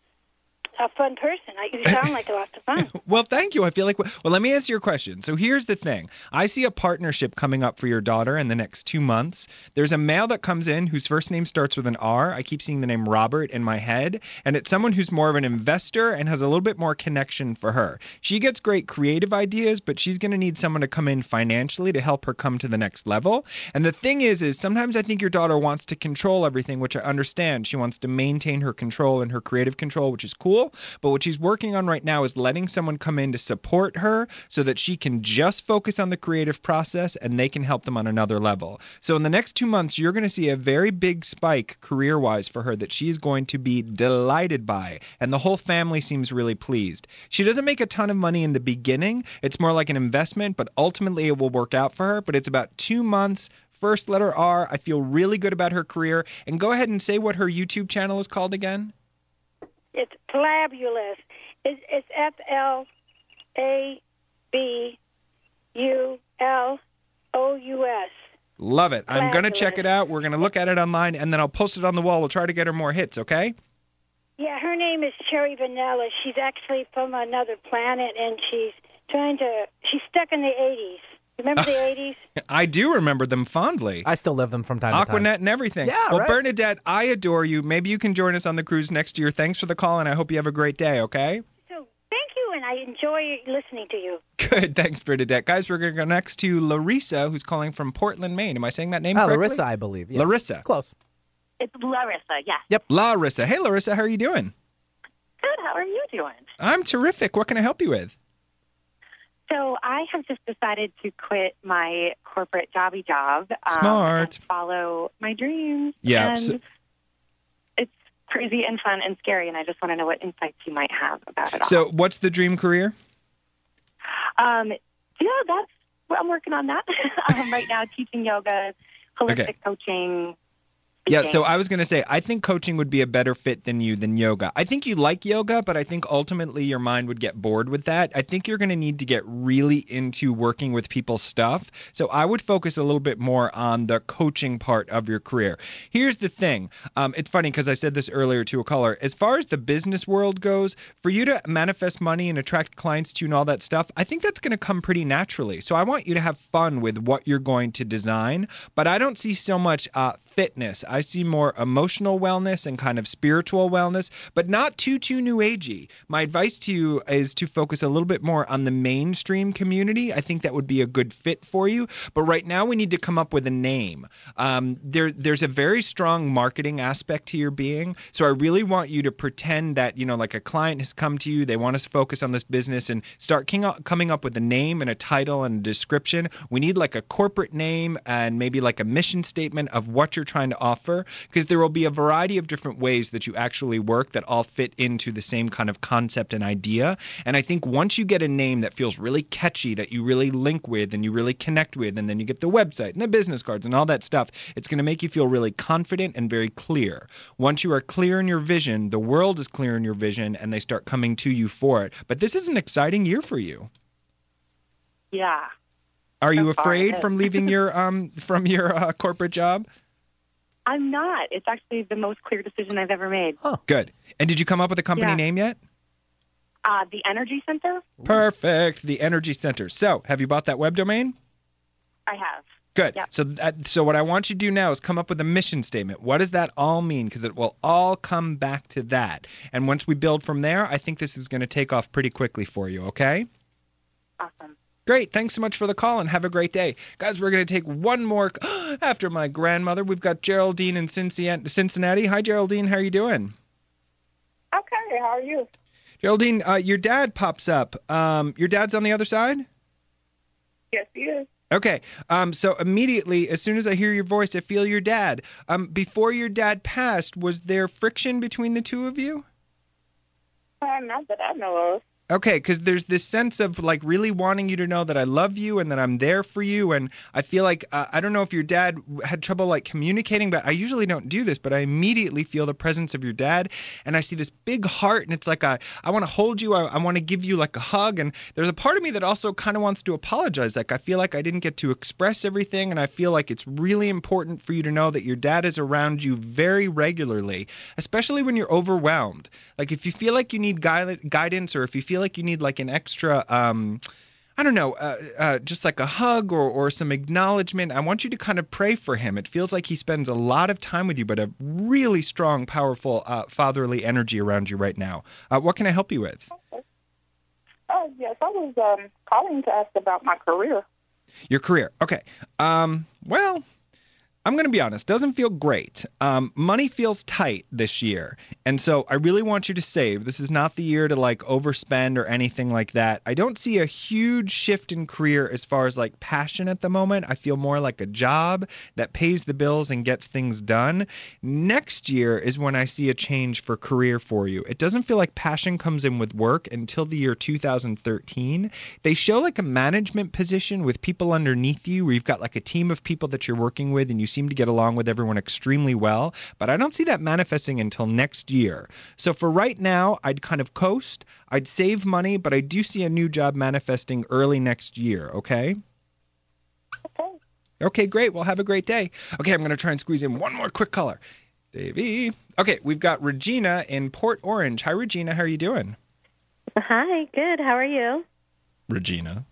a fun person. I, you sound like lots of fun. Well, thank you. I feel like, well, let me answer your question. So here's the thing. I see a partnership coming up for your daughter in the next two months. There's a male that comes in whose first name starts with an R. I keep seeing the name Robert in my head. And it's someone who's more of an investor and has a little bit more connection for her. She gets great creative ideas, but she's going to need someone to come in financially to help her come to the next level. And the thing is, is sometimes I think your daughter wants to control everything, which I understand. She wants to maintain her control and her creative control, which is cool. But what she's working on right now is letting someone come in to support her so that she can just focus on the creative process and they can help them on another level. So in the next two months, you're going to see a very big spike career-wise for her that she is going to be delighted by. And the whole family seems really pleased. She doesn't make a ton of money in the beginning. It's more like an investment, but ultimately it will work out for her. But it's about two months. First letter R. I feel really good about her career. And go ahead and say what her YouTube channel is called again. It's Flabulous. It's, it's F L A B U L O U S. Love it. I'm going to Fabulous. check it out. We're going to look at it online, and then I'll post it on the wall. We'll try to get her more hits, okay? Yeah, her name is Cherry Vanilla. She's actually from another planet, and she's trying to. She's stuck in the eighties. Remember the eighties? I do remember them fondly. I still live them from time to time. Aquanet and everything. Yeah, Well, right. Bernadette, I adore you. Maybe you can join us on the cruise next year. Thanks for the call, and I hope you have a great day, okay? So thank you, and I enjoy listening to you. Good. Thanks, Bernadette. Guys, we're going to go next to Larissa, who's calling from Portland, Maine. Am I saying that name Ah, correctly? Larissa, I believe. Yeah. Larissa. Close. It's Larissa, yes. Yep. Larissa. Hey, Larissa, how are you doing? Good. How are you doing? I'm terrific. What can I help you with? So I have just decided to quit my corporate jobby job. um, Smart. and follow my dreams. Yeah, And so- it's crazy and fun and scary, and I just want to know what insights you might have about it all. So what's the dream career? Um, yeah, that's well, I'm working on that um, right now. Teaching yoga, holistic Okay. coaching, Yeah, so I was going to say, I think coaching would be a better fit than you than yoga. I think you like yoga, but I think ultimately your mind would get bored with that. I think you're going to need to get really into working with people's stuff. So I would focus a little bit more on the coaching part of your career. Here's the thing. Um, it's funny because I said this earlier to a caller. As far as the business world goes, for you to manifest money and attract clients to you and all that stuff, I think that's going to come pretty naturally. So I want you to have fun with what you're going to design, but I don't see so much uh, fitness. I see more emotional wellness and kind of spiritual wellness, but not too, too new agey. My advice to you is to focus a little bit more on the mainstream community. I think that would be a good fit for you. But right now we need to come up with a name. Um, there, there's a very strong marketing aspect to your being. So I really want you to pretend that, you know, like a client has come to you, they want us to focus on this business and start king- coming up with a name and a title and a description. We need like a corporate name and maybe like a mission statement of what you're trying to offer, because there will be a variety of different ways that you actually work that all fit into the same kind of concept and idea. And I think once you get a name that feels really catchy, that you really link with and you really connect with, and then you get the website and the business cards and all that stuff, it's going to make you feel really confident and very clear. Once you are clear in your vision, the world is clear in your vision, and they start coming to you for it. But this is an exciting year for you. Yeah. Are you So far, afraid it is. from leaving your um from your uh, corporate job? I'm not. It's actually the most clear decision I've ever made. Good. And did you come up with a company Yeah. name yet? Uh, the Energy Center? Perfect. The Energy Center. So, have you bought that web domain? I have. Good. Yep. So, that, so what I want you to do now is come up with a mission statement. What does that all mean? Because it will all come back to that. And once we build from there, I think this is going to take off pretty quickly for you, okay? Awesome. Great. Thanks so much for the call, and have a great day. Guys, we're going to take one more after my grandmother. We've got Geraldine in Cincinnati. Hi, Geraldine. How are you doing? Okay, how are you? Geraldine, uh, your dad pops up. Um, your dad's on the other side? Yes, he is. Okay. Um, so immediately, as soon as I hear your voice, I feel your dad. Um, before your dad passed, was there friction between the two of you? Uh, not that I know of. Okay, because there's this sense of like really wanting you to know that I love you and that I'm there for you. And I feel like, uh, I don't know if your dad had trouble like communicating, but I usually don't do this, but I immediately feel the presence of your dad. And I see this big heart, and it's like, a, I want to hold you. I, I want to give you like a hug. And there's a part of me that also kind of wants to apologize. Like, I feel like I didn't get to express everything. And I feel like it's really important for you to know that your dad is around you very regularly, especially when you're overwhelmed. Like if you feel like you need gui- guidance, or if you feel like you need like an extra, um, I don't know, uh, uh, just like a hug or, or some acknowledgement, I want you to kind of pray for him. It feels like he spends a lot of time with you, but a really strong, powerful, uh, fatherly energy around you right now. Uh, what can I help you with? Oh, yes, I was um, calling to ask about my career. Your career. Okay. Um, well, I'm going to be honest, doesn't feel great. Um, money feels tight this year. And so I really want you to save. This is not the year to like overspend or anything like that. I don't see a huge shift in career as far as like passion at the moment. I feel more like a job that pays the bills and gets things done. Next year is when I see a change for career for you. It doesn't feel like passion comes in with work until the year two thousand thirteen. They show like a management position with people underneath you where you've got like a team of people that you're working with and you seem to get along with everyone extremely well, but I don't see that manifesting until next year. So for right now, I'd kind of coast, I'd save money, but I do see a new job manifesting early next year, okay? Okay. Okay, great. Well, have a great day. Okay, I'm going to try and squeeze in one more quick caller. Davey. Okay, we've got Regina in Port Orange. Hi, Regina. How are you doing? Hi, good. How are you? Regina.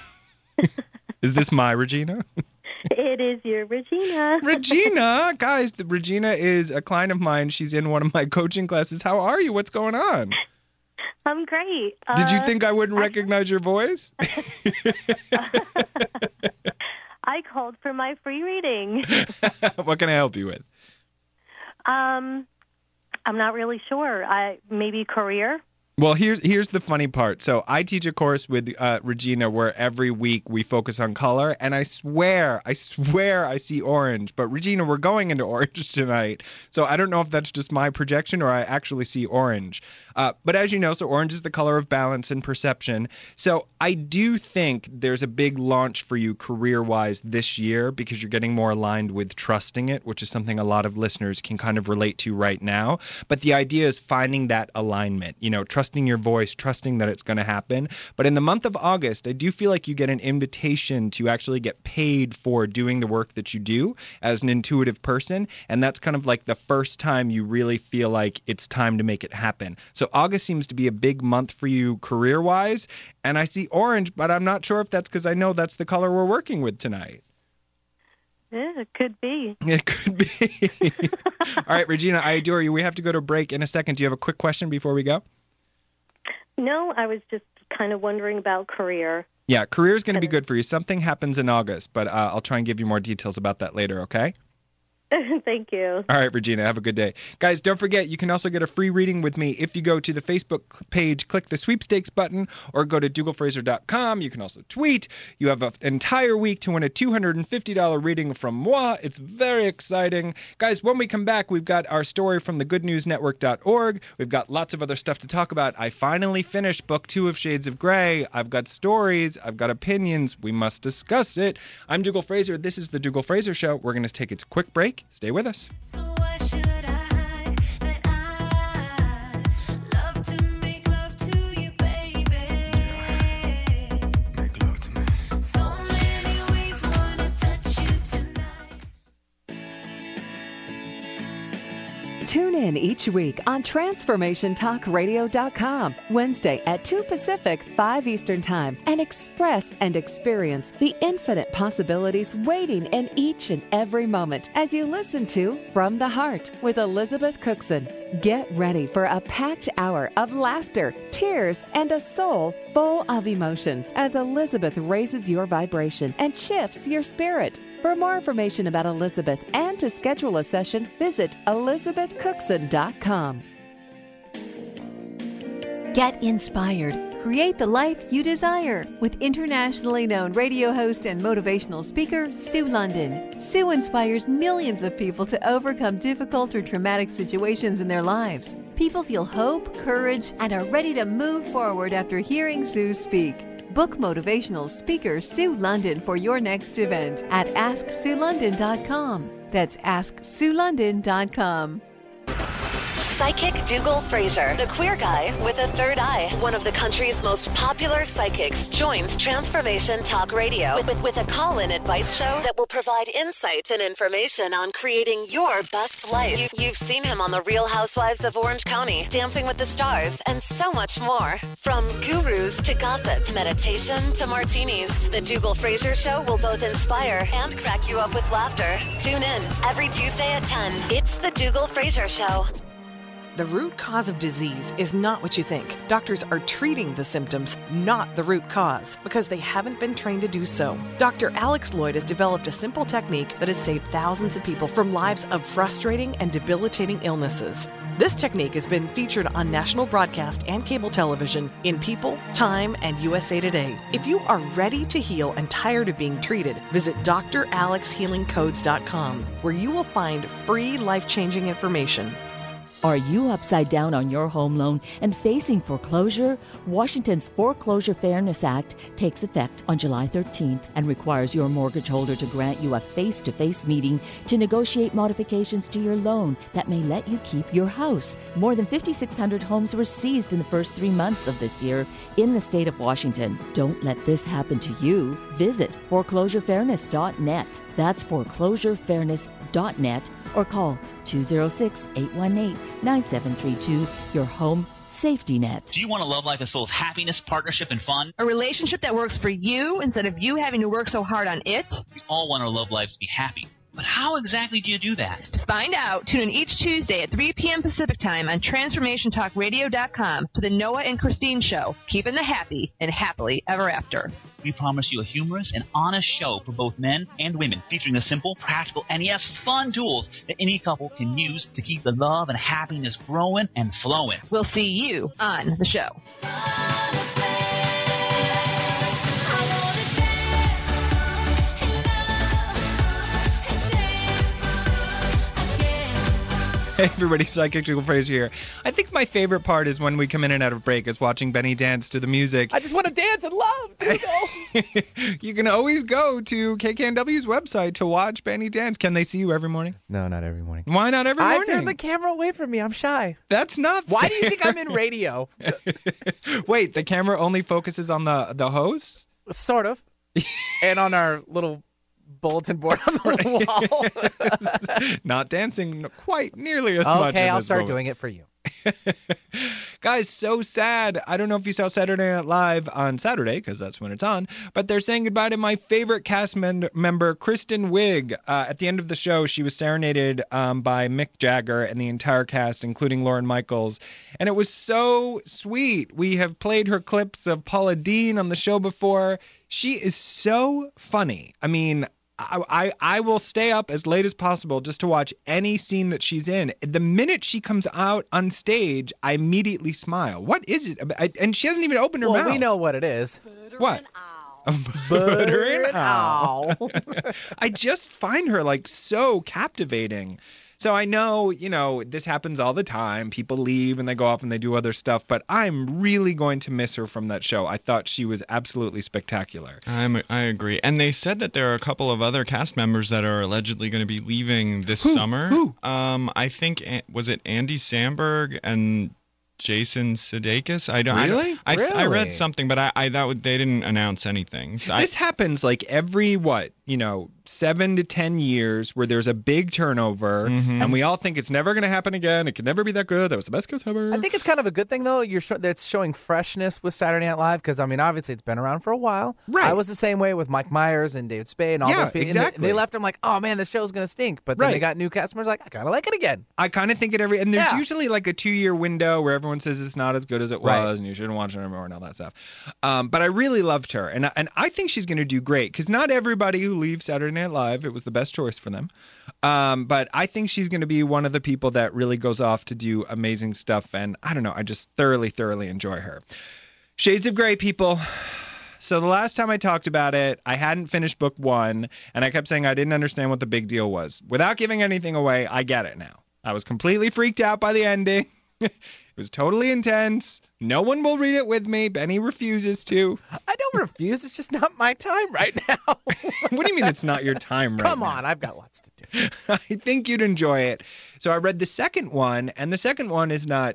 Is this my Regina? It is your Regina. Regina, guys, the Regina is a client of mine. She's in one of my coaching classes. How are you? What's going on? I'm great. Did you Uh, think I wouldn't recognize your voice? I called for my free reading. What can I help you with? Um, I'm not really sure. I maybe career. Well, here's here's the funny part. So I teach a course with uh, Regina where every week we focus on color, and I swear, I swear I see orange. But Regina, we're going into orange tonight, so I don't know if that's just my projection or I actually see orange. Uh, but as you know, so orange is the color of balance and perception. So I do think there's a big launch for you career-wise this year because you're getting more aligned with trusting it, which is something a lot of listeners can kind of relate to right now. But the idea is finding that alignment, you know, trusting your voice, trusting that it's going to happen. But in the month of August, I do feel like you get an invitation to actually get paid for doing the work that you do as an intuitive person. And that's kind of like the first time you really feel like it's time to make it happen. So August seems to be a big month for you career-wise. And I see orange, but I'm not sure if that's because I know that's the color we're working with tonight. Yeah, it could be. It could be. All right, Regina, I adore you. We have to go to break in a second. Do you have a quick question before we go? No, I was just kind of wondering about career. Yeah, career is going to be good for you. Something happens in August, but uh, I'll try and give you more details about that later, okay? Thank you. All right, Regina, have a good day. Guys, don't forget, you can also get a free reading with me if you go to the Facebook page, click the sweepstakes button, or go to dougal fraser dot com. You can also tweet. You have an entire week to win a two hundred fifty dollars reading from moi. It's very exciting. Guys, when we come back, we've got our story from the good news network dot org. We've got lots of other stuff to talk about. I finally finished book two of Shades of Grey. I've got stories. I've got opinions. We must discuss it. I'm Dougal Fraser. This is the Dougal Fraser Show. We're going to take a quick break. Stay with us. Tune in each week on Transformation Talk Radio dot com, Wednesday at two Pacific, five Eastern Time, and express and experience the infinite possibilities waiting in each and every moment as you listen to From the Heart with Elizabeth Cookson. Get ready for a packed hour of laughter, tears, and a soul full of emotions as Elizabeth raises your vibration and shifts your spirit. For more information about Elizabeth and to schedule a session, visit elizabeth cookson dot com. Get inspired. Create the life you desire with internationally known radio host and motivational speaker, Sue London. Sue inspires millions of people to overcome difficult or traumatic situations in their lives. People feel hope, courage, and are ready to move forward after hearing Sue speak. Book motivational speaker Sue London for your next event at ask sue london dot com. That's ask sue london dot com. Psychic Dougal Fraser, the queer guy with a third eye, one of the country's most popular psychics, joins Transformation Talk Radio with, with, with a call-in advice show that will provide insights and information on creating your best life. You, you've seen him on The Real Housewives of Orange County, Dancing with the Stars, and so much more. From gurus to gossip, meditation to martinis, the Dougal Fraser Show will both inspire and crack you up with laughter. Tune in every Tuesday at ten. It's the Dougal Fraser Show. The root cause of disease is not what you think. Doctors are treating the symptoms, not the root cause, because they haven't been trained to do so. Doctor Alex Lloyd has developed a simple technique that has saved thousands of people from lives of frustrating and debilitating illnesses. This technique has been featured on national broadcast and cable television in People, Time, and U S A Today. If you are ready to heal and tired of being treated, visit d r alex healing codes dot com, where you will find free life-changing information. Are you upside down on your home loan and facing foreclosure? Washington's Foreclosure Fairness Act takes effect on July thirteenth and requires your mortgage holder to grant you a face-to-face meeting to negotiate modifications to your loan that may let you keep your house. More than five thousand six hundred homes were seized in the first three months of this year in the state of Washington. Don't let this happen to you. Visit foreclosure fairness dot net. That's foreclosure fairness dot net. Or call two oh six, eight one eight, nine seven three two, your home safety net. Do you want a love life that's full of happiness, partnership, and fun? A relationship that works for you instead of you having to work so hard on it? We all want our love lives to be happy. But how exactly do you do that? To find out, tune in each Tuesday at three p.m. Pacific Time on Transformation Talk Radio dot com to the Noah and Christine Show, keeping the happy and happily ever after. We promise you a humorous and honest show for both men and women, featuring the simple, practical, and yes, fun tools that any couple can use to keep the love and happiness growing and flowing. We'll see you on the show. Hey everybody, Psychic Jiggle Fraser here. I think my favorite part is when we come in and out of break is watching Benny dance to the music. I just want to dance and love, dude. You can always go to K K N W's website to watch Benny dance. Can they see you every morning? No, not every morning. Why not every morning? I turn the camera away from me. I'm shy. That's not Why do you think I'm in radio? Wait, the camera only focuses on the, the hosts? Sort of. And on our little bulletin board on the wall. Not dancing quite nearly as much. Okay, I'll this start moment. doing it for you. Guys, so sad. I don't know if you saw Saturday Night Live on Saturday, because that's when it's on, but they're saying goodbye to my favorite cast men- member, Kristen Wiig. Uh, at the end of the show, she was serenaded um, by Mick Jagger and the entire cast, including Lorne Michaels, and it was so sweet. We have played her clips of Paula Deen on the show before. She is so funny. I mean, I, I I will stay up as late as possible just to watch any scene that she's in. The minute she comes out on stage, I immediately smile. What is it? I, and she hasn't even opened her well, mouth. we know what it is. What? Butter and owl. I just find her like so captivating. So I know, you know, this happens all the time. People leave and they go off and they do other stuff, but I'm really going to miss her from that show. I thought she was absolutely spectacular. I'm, I agree. And they said that there are a couple of other cast members that are allegedly going to be leaving this Who? summer. Who? Um, I think, was it Andy Samberg and Jason Sudeikis? I don't. I, Really? don't, I, Really? I read something, but I, I that would, they didn't announce anything. So I- This happens like every, what, you know, seven to ten years where there's a big turnover Mhm. and we all think it's never going to happen again. It can never be that good. That was the best cast ever. I think it's kind of a good thing, though. You're sh- that's showing freshness with Saturday Night Live because, I mean, obviously it's been around for a while. Right. I was the same way with Mike Myers and David Spade and all Yeah, those people. And they- exactly. they left them like, oh, man, this show's going to stink. But then they Right. got new customers like, I kind of like it again. I kind of think it every, and there's Yeah. usually like a two-year window where everyone says it's not as good as it was, Right. and you shouldn't watch it anymore, and all that stuff. Um, but I really loved her, and I- and I think she's going to do great because not everybody who leaves Saturday Night Live, it was the best choice for them. Um, but I think she's going to be one of the people that really goes off to do amazing stuff, and I don't know, I just thoroughly, thoroughly enjoy her. Shades of Grey, people. So the last time I talked about it, I hadn't finished book one, and I kept saying I didn't understand what the big deal was. Without giving anything away, I get it now. I was completely freaked out by the ending. It was totally intense. No one will read it with me. Benny refuses to. I don't refuse. It's just not my time right now. What do you mean it's not your time right Come now? on. I've got lots to do. I think you'd enjoy it. So I read the second one, and the second one is not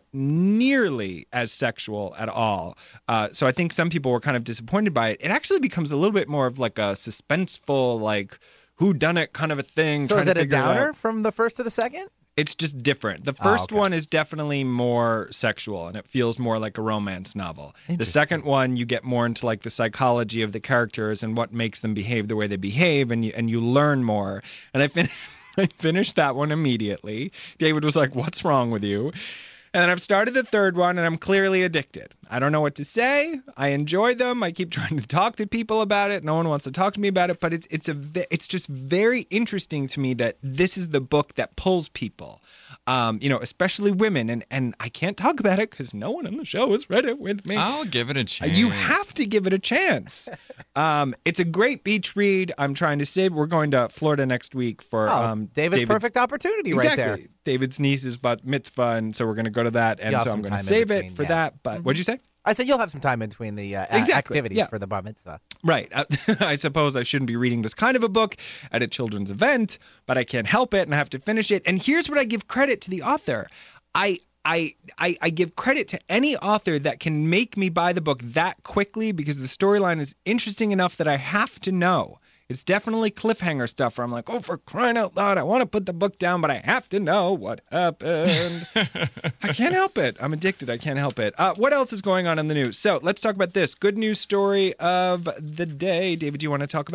nearly as sexual at all. Uh, so I think some people were kind of disappointed by it. It actually becomes a little bit more of like a suspenseful, like, whodunit kind of a thing. So trying is to it a figure downer out. from the first to the second? It's just different. The Oh, first okay. one is definitely more sexual, and it feels more like a romance novel. The second one, you get more into like the psychology of the characters and what makes them behave the way they behave, and you and you learn more. And I, fin- I finished that one immediately. David was like, "What's wrong with you?" And then I've started the third one, and I'm clearly addicted. I don't know what to say. I enjoy them. I keep trying to talk to people about it. No one wants to talk to me about it, but it's it's a ve- it's just very interesting to me that this is the book that pulls people, um, you know, especially women. And and I can't talk about it because no one on the show has read it with me. I'll give it a chance. You have to give it a chance. um, it's a great beach read. I'm trying to save. We're going to Florida next week for Oh, um, David's perfect opportunity right exactly. there. David's niece's bat mitzvah, and so we're going to go to that, and You'll have so some I'm going to time in save between, it for yeah. that. But what'd you say? I said you'll have some time in between the uh, a- Exactly, activities yeah. for the bar mitzvah. Right. Uh, I suppose I shouldn't be reading this kind of a book at a children's event, but I can't help it, and I have to finish it. And here's what I give credit to the author. I I, I, I give credit to any author that can make me buy the book that quickly because the storyline is interesting enough that I have to know. It's definitely cliffhanger stuff where I'm like, oh, for crying out loud, I want to put the book down, but I have to know what happened. I can't help it. I'm addicted. I can't help it. Uh, what else is going on in the news? So let's talk about this. Good news story of the day. David, do you want to talk about it?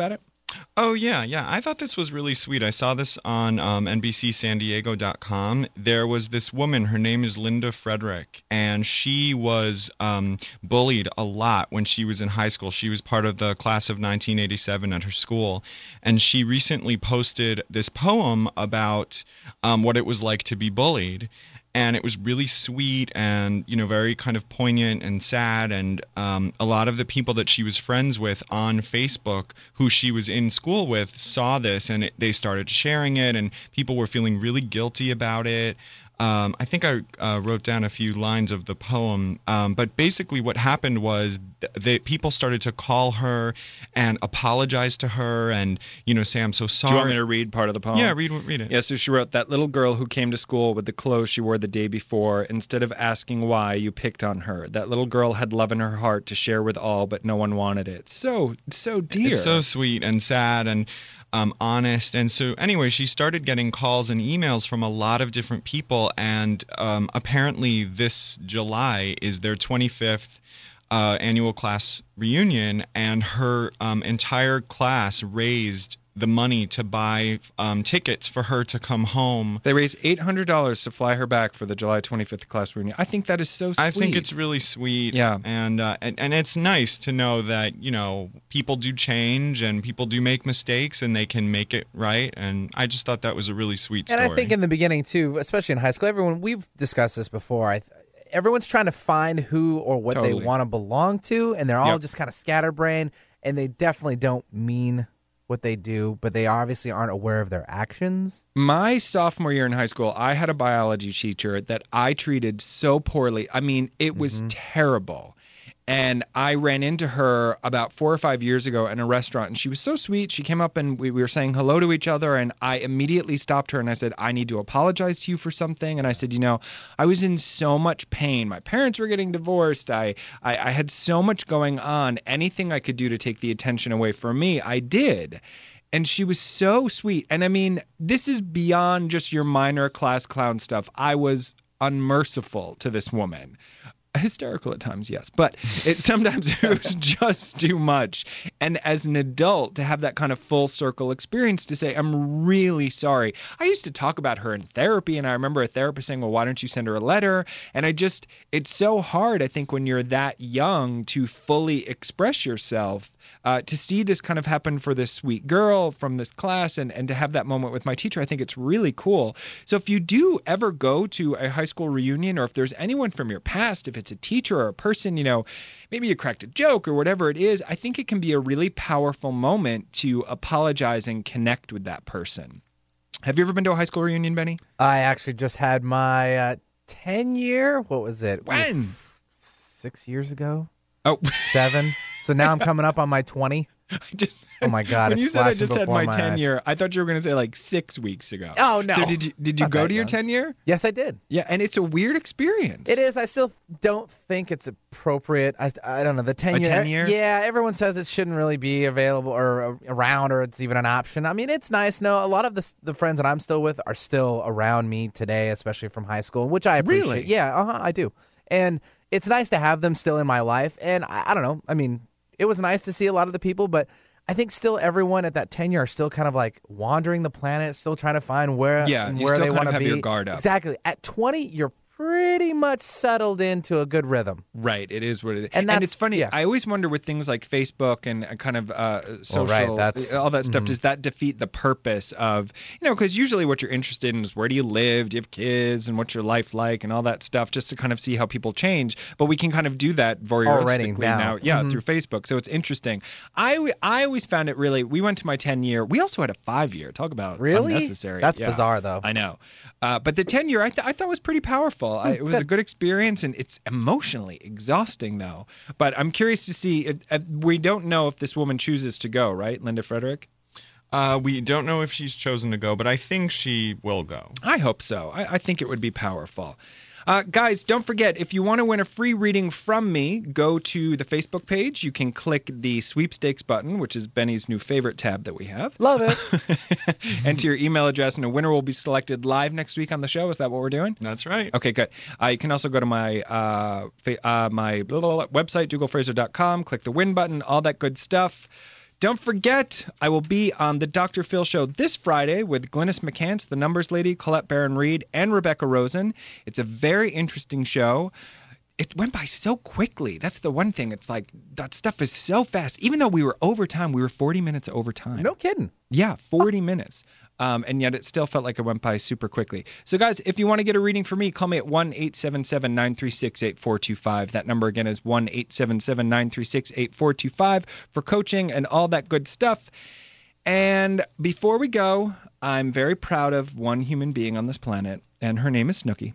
Oh, yeah, yeah. I thought this was really sweet. I saw this on um, N B C San Diego dot com. There was this woman, her name is Linda Frederick, and she was um, bullied a lot when she was in high school. She was part of the class of nineteen eighty-seven at her school, and she recently posted this poem about um, what it was like to be bullied. And it was really sweet and, you know, very kind of poignant and sad. And um, a lot of the people that she was friends with on Facebook, who she was in school with, saw this and it, they started sharing it, and people were feeling really guilty about it. Um, I think I uh, wrote down a few lines of the poem, um, but basically what happened was th- the people started to call her and apologize to her and, you know, say, I'm so sorry. Do you want me to read part of the poem? Yeah, read, read it. Yeah, so she wrote, that little girl who came to school with the clothes she wore the day before, instead of asking why, you picked on her. That little girl had love in her heart to share with all, but no one wanted it. So, so dear. It's so sweet and sad and um, honest. And so anyway, she started getting calls and emails from a lot of different people. And um, apparently this July is their twenty-fifth uh, annual class reunion. And her um, entire class raised the money to buy um, tickets for her to come home. They raised eight hundred dollars to fly her back for the July twenty-fifth class reunion. I think that is so sweet. I think it's really sweet. Yeah. And, uh, and and it's nice to know that, you know, people do change and people do make mistakes and they can make it right. And I just thought that was a really sweet And story. I think in the beginning, too, especially in high school, everyone, we've discussed this before, I th- everyone's trying to find who or what Totally. they want to belong to, and they're all Yep. just kind of scatterbrained, and they definitely don't mean what they do, but they obviously aren't aware of their actions. My sophomore year in high school, I had a biology teacher that I treated so poorly. I mean, it was Mm-hmm. terrible. And I ran into her about four or five years ago in a restaurant, and she was so sweet. She came up and we, we were saying hello to each other, and I immediately stopped her and I said, I need to apologize to you for something. And I said, you know, I was in so much pain. My parents were getting divorced. I, I, I had so much going on. Anything I could do to take the attention away from me, I did. And she was so sweet. And I mean, this is beyond just your minor class clown stuff. I was unmerciful to this woman. Hysterical at times, yes, but it sometimes it was just too much. And as an adult, to have that kind of full circle experience to say, I'm really sorry. I used to talk about her in therapy, and I remember a therapist saying, well, why don't you send her a letter? And I just, it's so hard, I think, when you're that young to fully express yourself, uh, to see this kind of happen for this sweet girl from this class, and, and to have that moment with my teacher. I think it's really cool. So if you do ever go to a high school reunion, or if there's anyone from your past, if it's a teacher or a person, you know, maybe you cracked a joke or whatever it is, I think it can be a really powerful moment to apologize and connect with that person. Have you ever been to a high school reunion, Benny? I actually just had my uh, ten year, what was it? When? Oof, six years ago? Oh. Seven. So now I'm coming up on my twenty. I just Oh my God! when it's you said I flashing just had before my, my ten eyes. year, I thought you were going to say like six weeks ago. Oh no! So did you did you Not go that to your young. ten year? Yes, I did. Yeah, and it's a weird experience. It is. I still don't think it's appropriate. I, I don't know. The ten A year. ten year? Yeah, everyone says it shouldn't really be available or uh, around, or it's even an option. I mean, it's nice. No, a lot of the the friends that I'm still with are still around me today, especially from high school, which I appreciate. Really? Yeah, uh-huh, I do. And it's nice to have them still in my life. And I, I don't know. I mean, it was nice to see a lot of the people, but I think still everyone at that ten year are still kind of like wandering the planet, still trying to find where Yeah, and you where still they kind want of to have be. your guard up. Exactly. At twenty, you're pretty much settled into a good rhythm. Right, it is what it is. And And, that's- it's funny, yeah. I always wonder with things like Facebook and uh, kind of uh, social, right, that's- all that stuff, mhm. does that defeat the purpose of, you know, because usually what you're interested in is where do you live, do you have kids, and what's your life like, and all that stuff, just to kind of see how people change. But we can kind of do that Already voyeuristically now. now, yeah, Mhm. through Facebook. So it's interesting. I, w- I always found it really, we went to my ten year, we also had a five year, talk about Really? unnecessary. That's Yeah. bizarre, though. I know. Uh, but the ten year I, th- I thought was pretty powerful. I, it was a good experience, and it's emotionally exhausting, though. But I'm curious to see. If, if we don't know if this woman chooses to go, right, Linda Frederick? Uh, we don't know if she's chosen to go, but I think she will go. I hope so. I, I think it would be powerful. Uh, guys, don't forget, if you want to win a free reading from me, go to the Facebook page. You can click the sweepstakes button, which is Benny's new favorite tab that we have. Love it. Enter your email address, and a winner will be selected live next week on the show. Is that what we're doing? That's right. Okay, good. Uh, you can also go to my uh, fa- uh, my blah, blah, blah, website, dougal fraser dot com, click the win button, all that good stuff. Don't forget, I will be on the Doctor Phil Show this Friday with Glynis McCants, the Numbers Lady, Colette Barron-Reed, and Rebecca Rosen. It's a very interesting show. It went by so quickly. That's the one thing. It's like that stuff is so fast. Even though we were over time, we were forty minutes over time. No kidding. Yeah, forty minutes. Um, and yet it still felt like it went by super quickly. So, guys, if you want to get a reading from me, call me at one eight seven seven, nine three six, eight four two five. That number again is one eight seven seven, nine three six, eight four two five for coaching and all that good stuff. And before we go, I'm very proud of one human being on this planet, and her name is Snooki.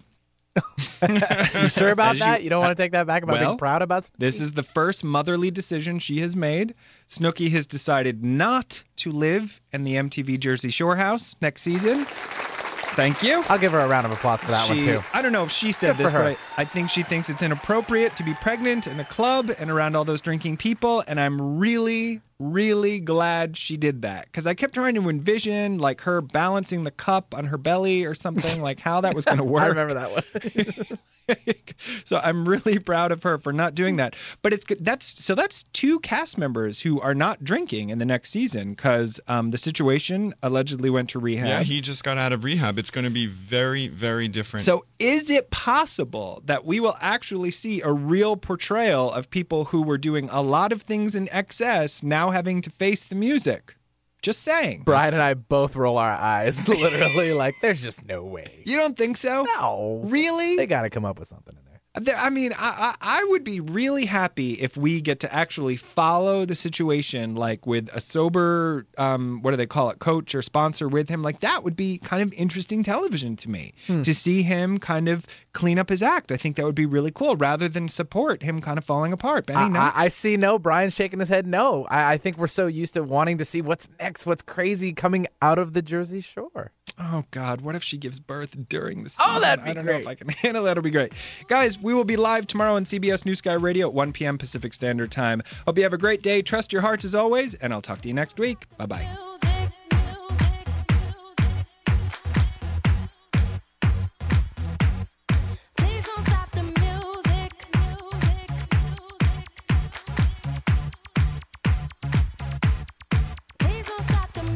You sure about As that? you- You don't want to take that back about Well, being proud about something? This is the first motherly decision she has made. Snooki has decided not to live in the M T V Jersey Shore house next season. Thank you. I'll give her a round of applause for that She- one, too. I don't know if she said Good this, for her. but I, I think she thinks it's inappropriate to be pregnant in a club and around all those drinking people. And I'm really, really glad she did that. Because I kept trying to envision like her balancing the cup on her belly or something, like how that was going to work. I remember that one. So I'm really proud of her for not doing that. But it's good. That's so that's two cast members who are not drinking in the next season because um, the situation allegedly went to rehab. Yeah, he just got out of rehab. It's going to be very, very different. So is it possible that we will actually see a real portrayal of people who were doing a lot of things in excess now having to face the music? Just saying. Brian and I both roll our eyes, literally, like, there's just no way. You don't think so? No. Really? They got to come up with something in there. There- I mean, I, I I would be really happy if we get to actually follow the situation, like with a sober, um, what do they call it, coach or sponsor with him. Like that would be kind of interesting television to me Hmm. to see him kind of clean up his act. I think that would be really cool rather than support him kind of falling apart. Benny, I, no? I, I see no. Brian's shaking his head no. I, I think we're so used to wanting to see what's next, what's crazy coming out of the Jersey Shore. Oh, God, what if she gives birth during the season? Oh, that'd be I don't know great. if I can handle that. It'll be great. Guys, we will be live tomorrow on C B S New Sky Radio at one p.m. Pacific Standard Time. Hope you have a great day. Trust your hearts as always, and I'll talk to you next week. Bye-bye. Please don't stop the music. Please don't stop the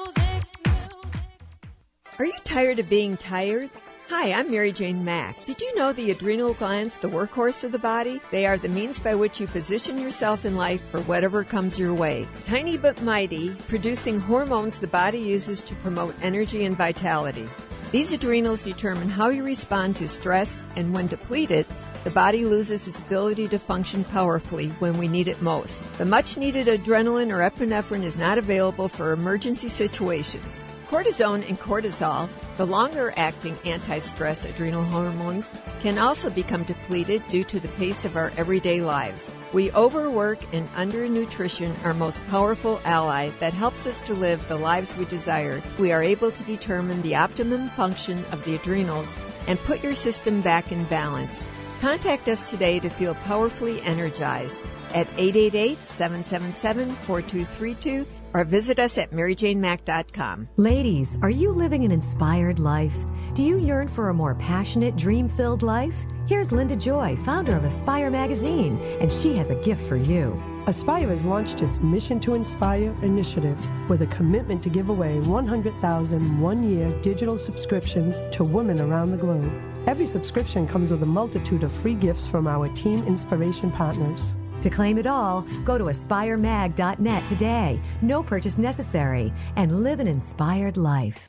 music. Are you tired of being tired? Hi, I'm Mary Jane Mack. Did you know the adrenal glands, the workhorse of the body? They are the means by which you position yourself in life for whatever comes your way. Tiny but mighty, producing hormones the body uses to promote energy and vitality. These adrenals determine how you respond to stress, and when depleted, the body loses its ability to function powerfully when we need it most. The much-needed adrenaline or epinephrine is not available for emergency situations. Cortisone and cortisol, the longer-acting anti-stress adrenal hormones, can also become depleted due to the pace of our everyday lives. We overwork and undernutrition our most powerful ally that helps us to live the lives we desire. We are able to determine the optimum function of the adrenals and put your system back in balance. Contact us today to feel powerfully energized at eight eight eight, seven seven seven, four two three two or visit us at mary jane mack dot com. Ladies, are you living an inspired life? Do you yearn for a more passionate, dream-filled life? Here's Linda Joy, founder of Aspire Magazine, and she has a gift for you. Aspire has launched its Mission to Inspire initiative with a commitment to give away one hundred thousand one-year digital subscriptions to women around the globe. Every subscription comes with a multitude of free gifts from our team inspiration partners. To claim it all, go to aspire mag dot net today. No purchase necessary, and live an inspired life.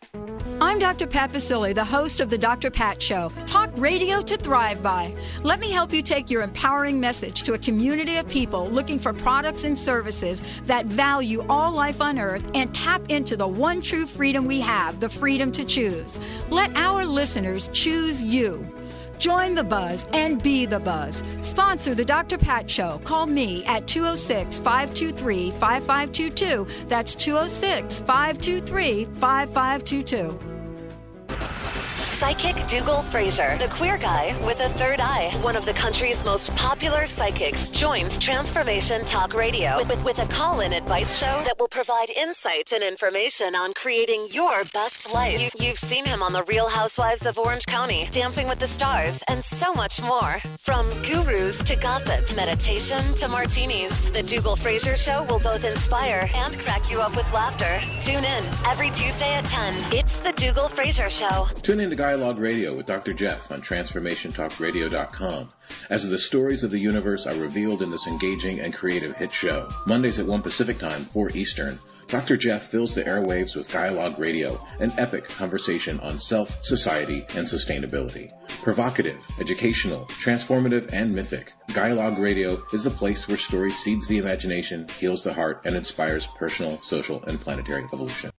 I'm Doctor Pat Baccili, the host of the Doctor Pat Show. Talk radio to thrive by. Let me help you take your empowering message to a community of people looking for products and services that value all life on earth and tap into the one true freedom we have, the freedom to choose. Let our listeners choose you. Join the buzz and be the buzz. Sponsor the Doctor Pat Show. Call me at two oh six, five two three, five five two two. That's two oh six, five two three, five five two two. Psychic Dougal Fraser, the queer guy with a third eye, one of the country's most popular psychics, joins Transformation Talk Radio with, with, with a call-in advice show that will provide insights and information on creating your best life. You, you've seen him on The Real Housewives of Orange County, Dancing with the Stars, and so much more. From gurus to gossip, meditation to martinis, the Dougal Fraser Show will both inspire and crack you up with laughter. Tune in every Tuesday at ten. It's the Dougal Fraser Show. Tune in to Dialogue Radio with Doctor Jeff on Transformation Talk Radio dot com as the stories of the universe are revealed in this engaging and creative hit show. Mondays at one Pacific Time, four Eastern, Doctor Jeff fills the airwaves with Dialogue Radio, an epic conversation on self, society, and sustainability. Provocative, educational, transformative, and mythic, Dialogue Radio is the place where story seeds the imagination, heals the heart, and inspires personal, social, and planetary evolution.